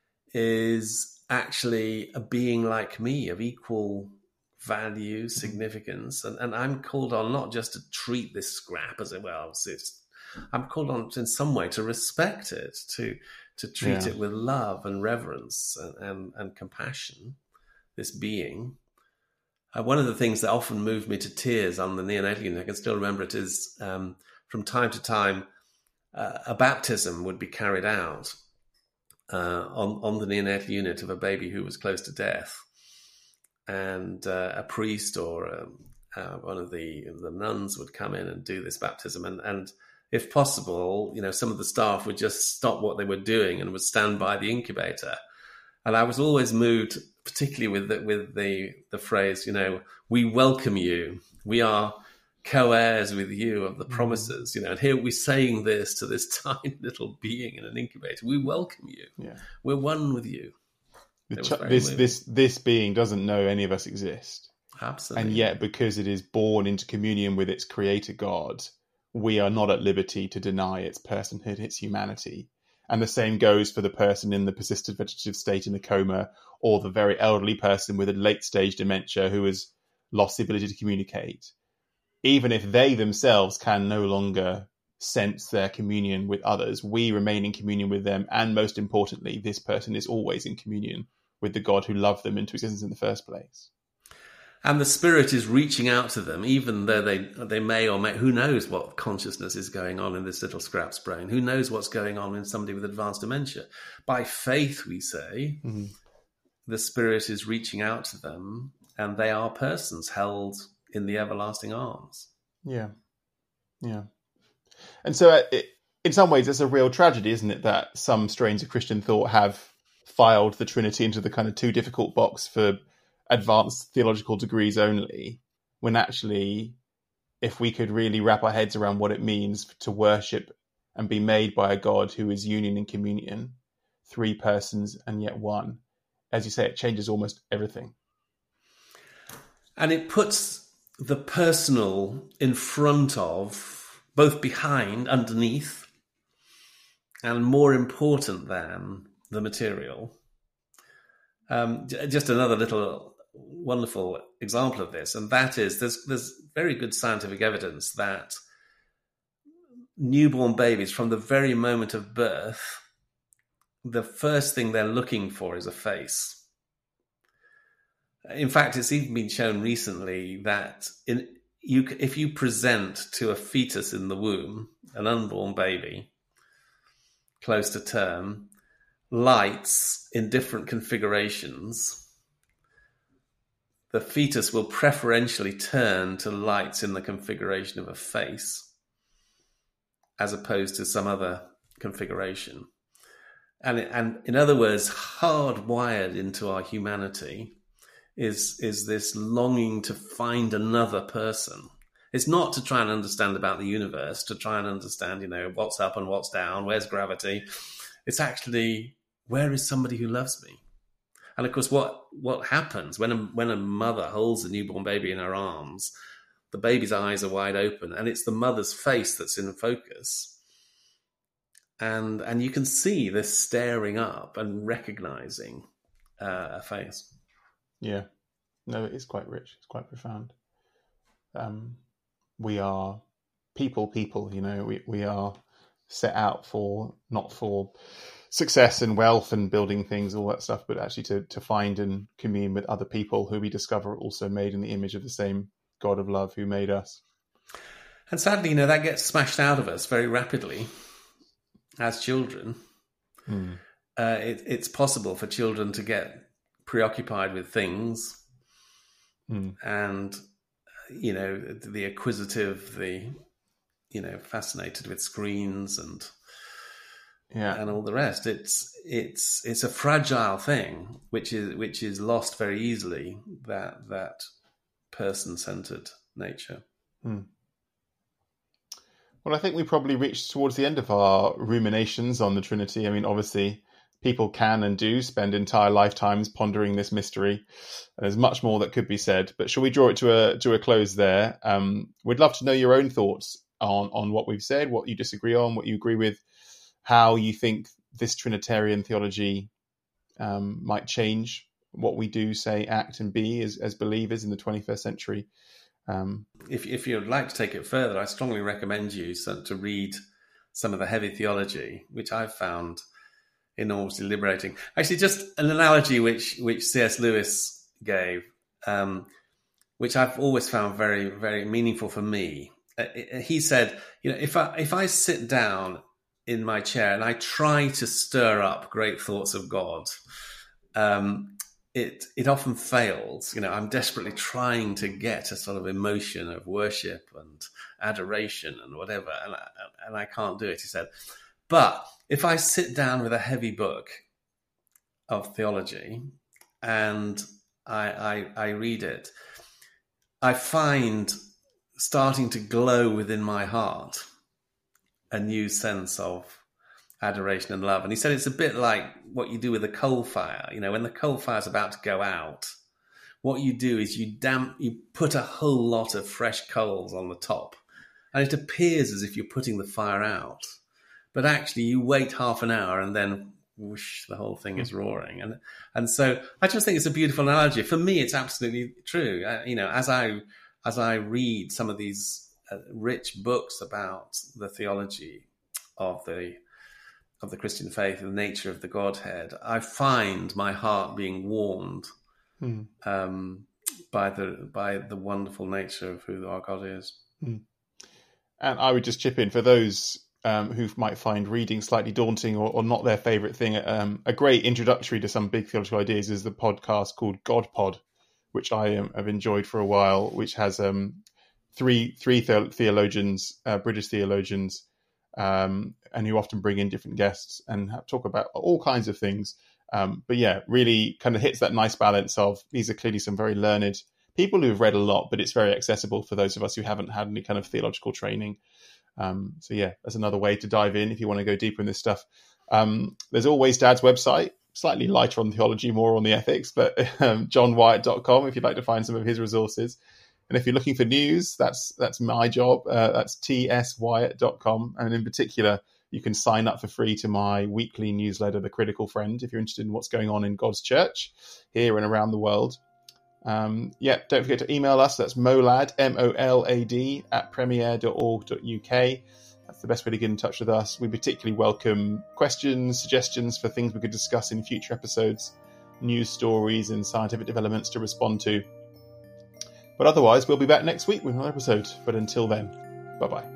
Speaker 4: is actually a being like me of equal value, significance, and, and I'm called on not just to treat this scrap as it well. It's, I'm called on in some way to respect it, to to treat
Speaker 3: yeah.
Speaker 4: it with love and reverence and and, and compassion. This being. Uh, one of the things that often moved me to tears on the neonatal unit, I can still remember it, is um, from time to time uh, a baptism would be carried out uh, on on the neonatal unit of a baby who was close to death. And uh, a priest or um, uh, one of the the nuns would come in and do this baptism, and, and if possible, you know, some of the staff would just stop what they were doing and would stand by the incubator. And I was always moved, particularly with the, with the the phrase, you know, we welcome you. We are co-heirs with you of the promises, you know. And here we're saying this to this tiny little being in an incubator. We welcome you.
Speaker 3: Yeah,
Speaker 4: we're one with you.
Speaker 3: The ch- this moving. this this being doesn't know any of us exist.
Speaker 4: Absolutely.
Speaker 3: And yet, because it is born into communion with its creator God, we are not at liberty to deny its personhood, its humanity. And the same goes for the person in the persistent vegetative state in a coma, or the very elderly person with a late stage dementia who has lost the ability to communicate. Even if they themselves can no longer sense their communion with others, we remain in communion with them. And most importantly, this person is always in communion with the God who loved them into existence in the first place.
Speaker 4: And the Spirit is reaching out to them, even though they they may or may, who knows what consciousness is going on in this little scrap's brain? Who knows what's going on in somebody with advanced dementia? By faith, we say,
Speaker 3: mm-hmm.
Speaker 4: the Spirit is reaching out to them, and they are persons held in the everlasting arms.
Speaker 3: Yeah, yeah. And so it, in some ways, it's a real tragedy, isn't it, that some strains of Christian thought have filed the Trinity into the kind of too difficult box for advanced theological degrees only, when actually, if we could really wrap our heads around what it means to worship and be made by a God who is union and communion, three persons and yet one, as you say, it changes almost everything.
Speaker 4: And it puts the personal in front of, both behind, underneath, and more important than the material. Um, just another little wonderful example of this, and that is there's there's very good scientific evidence that newborn babies, from the very moment of birth, the first thing they're looking for is a face. In fact, it's even been shown recently that in, you, if you present to a fetus in the womb, an unborn baby, close to term, lights in different configurations, the fetus will preferentially turn to lights in the configuration of a face as opposed to some other configuration. And, and in other words, hardwired into our humanity is, is this longing to find another person. It's not to try and understand about the universe, to try and understand, you know, what's up and what's down, where's gravity. It's actually, where is somebody who loves me? And of course, what, what happens when a, when a mother holds a newborn baby in her arms, the baby's eyes are wide open, and it's the mother's face that's in focus. And and you can see this staring up and recognizing uh, a face.
Speaker 3: Yeah. No, it is quite rich. It's quite profound. Um, we are people, people, you know, we, we are set out for, not for success and wealth and building things, all that stuff, but actually to, to find and commune with other people who we discover are also made in the image of the same God of love who made us.
Speaker 4: And sadly, you know, that gets smashed out of us very rapidly as children.
Speaker 3: Mm.
Speaker 4: Uh, it, it's possible for children to get preoccupied with things
Speaker 3: mm.
Speaker 4: and, you know, the acquisitive, the, you know, fascinated with screens and
Speaker 3: yeah,
Speaker 4: and all the rest. It's it's it's a fragile thing, which is which is lost very easily. That that person-centered nature.
Speaker 3: Mm. Well, I think we probably reached towards the end of our ruminations on the Trinity. I mean, obviously, people can and do spend entire lifetimes pondering this mystery. And there's much more that could be said, but shall we draw it to a to a close there? Um, we'd love to know your own thoughts on on what we've said, what you disagree on, what you agree with, how you think this Trinitarian theology um, might change what we do, say, act and be as, as believers in the twenty-first century. Um,
Speaker 4: if, if you'd like to take it further, I strongly recommend you to read some of the heavy theology, which I've found enormously liberating. Actually, just an analogy which which C S Lewis gave, um, which I've always found very, very meaningful for me. Uh, he said, you know, if I if I sit down in my chair and I try to stir up great thoughts of God, um, it it often fails. You know, I'm desperately trying to get a sort of emotion of worship and adoration and whatever, and I, and I can't do it. He said, but if I sit down with a heavy book of theology and I, I, I read it, I find starting to glow within my heart a new sense of adoration and love. And he said it's a bit like what you do with a coal fire. You know, when the coal fire's about to go out, what you do is you damp, you put a whole lot of fresh coals on the top, and it appears as if you're putting the fire out. But actually, you wait half an hour and then whoosh, the whole thing is roaring. And and so I just think it's a beautiful analogy. For me, it's absolutely true. Uh, you know, as I as I read some of these uh, rich books about the theology of the of the Christian faith, the nature of the Godhead, I find my heart being warmed mm. um, by the by the wonderful nature of who our God is.
Speaker 3: Mm. And I would just chip in for those um, who might find reading slightly daunting or, or not their favourite thing, um, a great introductory to some big theological ideas is the podcast called God Pod, which I um, have enjoyed for a while, which has um, three three the- theologians, uh, British theologians, um, and who often bring in different guests and have, talk about all kinds of things. Um, but yeah, really kind of hits that nice balance of these are clearly some very learned people who have read a lot, but it's very accessible for those of us who haven't had any kind of theological training. Um, so yeah, that's another way to dive in if you want to go deeper in this stuff. Um, there's always Dad's website, slightly lighter on theology, more on the ethics, but um, john wyatt dot com if you'd like to find some of his resources. And if you're looking for news, that's that's my job. Uh, that's t s wyatt dot com. And in particular, you can sign up for free to my weekly newsletter, The Critical Friend, if you're interested in what's going on in God's church here and around the world. Um, yeah, don't forget to email us. That's molad, M O L A D, at premier dot org dot U K. That's the best way to get in touch with us. We particularly welcome questions, suggestions for things we could discuss in future episodes, news stories and scientific developments to respond to. But otherwise, we'll be back next week with another episode. But until then, bye-bye.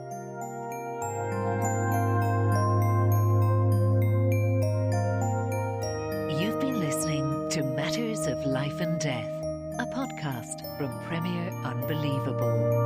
Speaker 2: You've been listening to Matters of Life and Death, a podcast from Premier Unbelievable.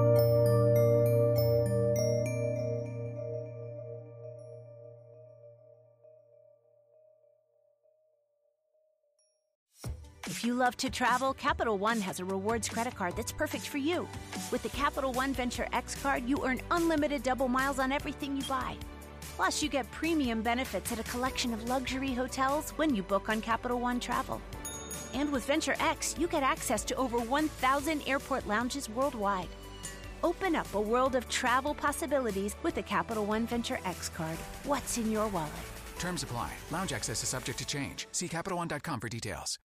Speaker 5: If you love to travel, Capital One has a rewards credit card that's perfect for you. With the Capital One Venture X card, you earn unlimited double miles on everything you buy. Plus, you get premium benefits at a collection of luxury hotels when you book on Capital One Travel. And with Venture X, you get access to over one thousand airport lounges worldwide. Open up a world of travel possibilities with the Capital One Venture X card. What's in your wallet?
Speaker 6: Terms apply. Lounge access is subject to change. See Capital One dot com for details.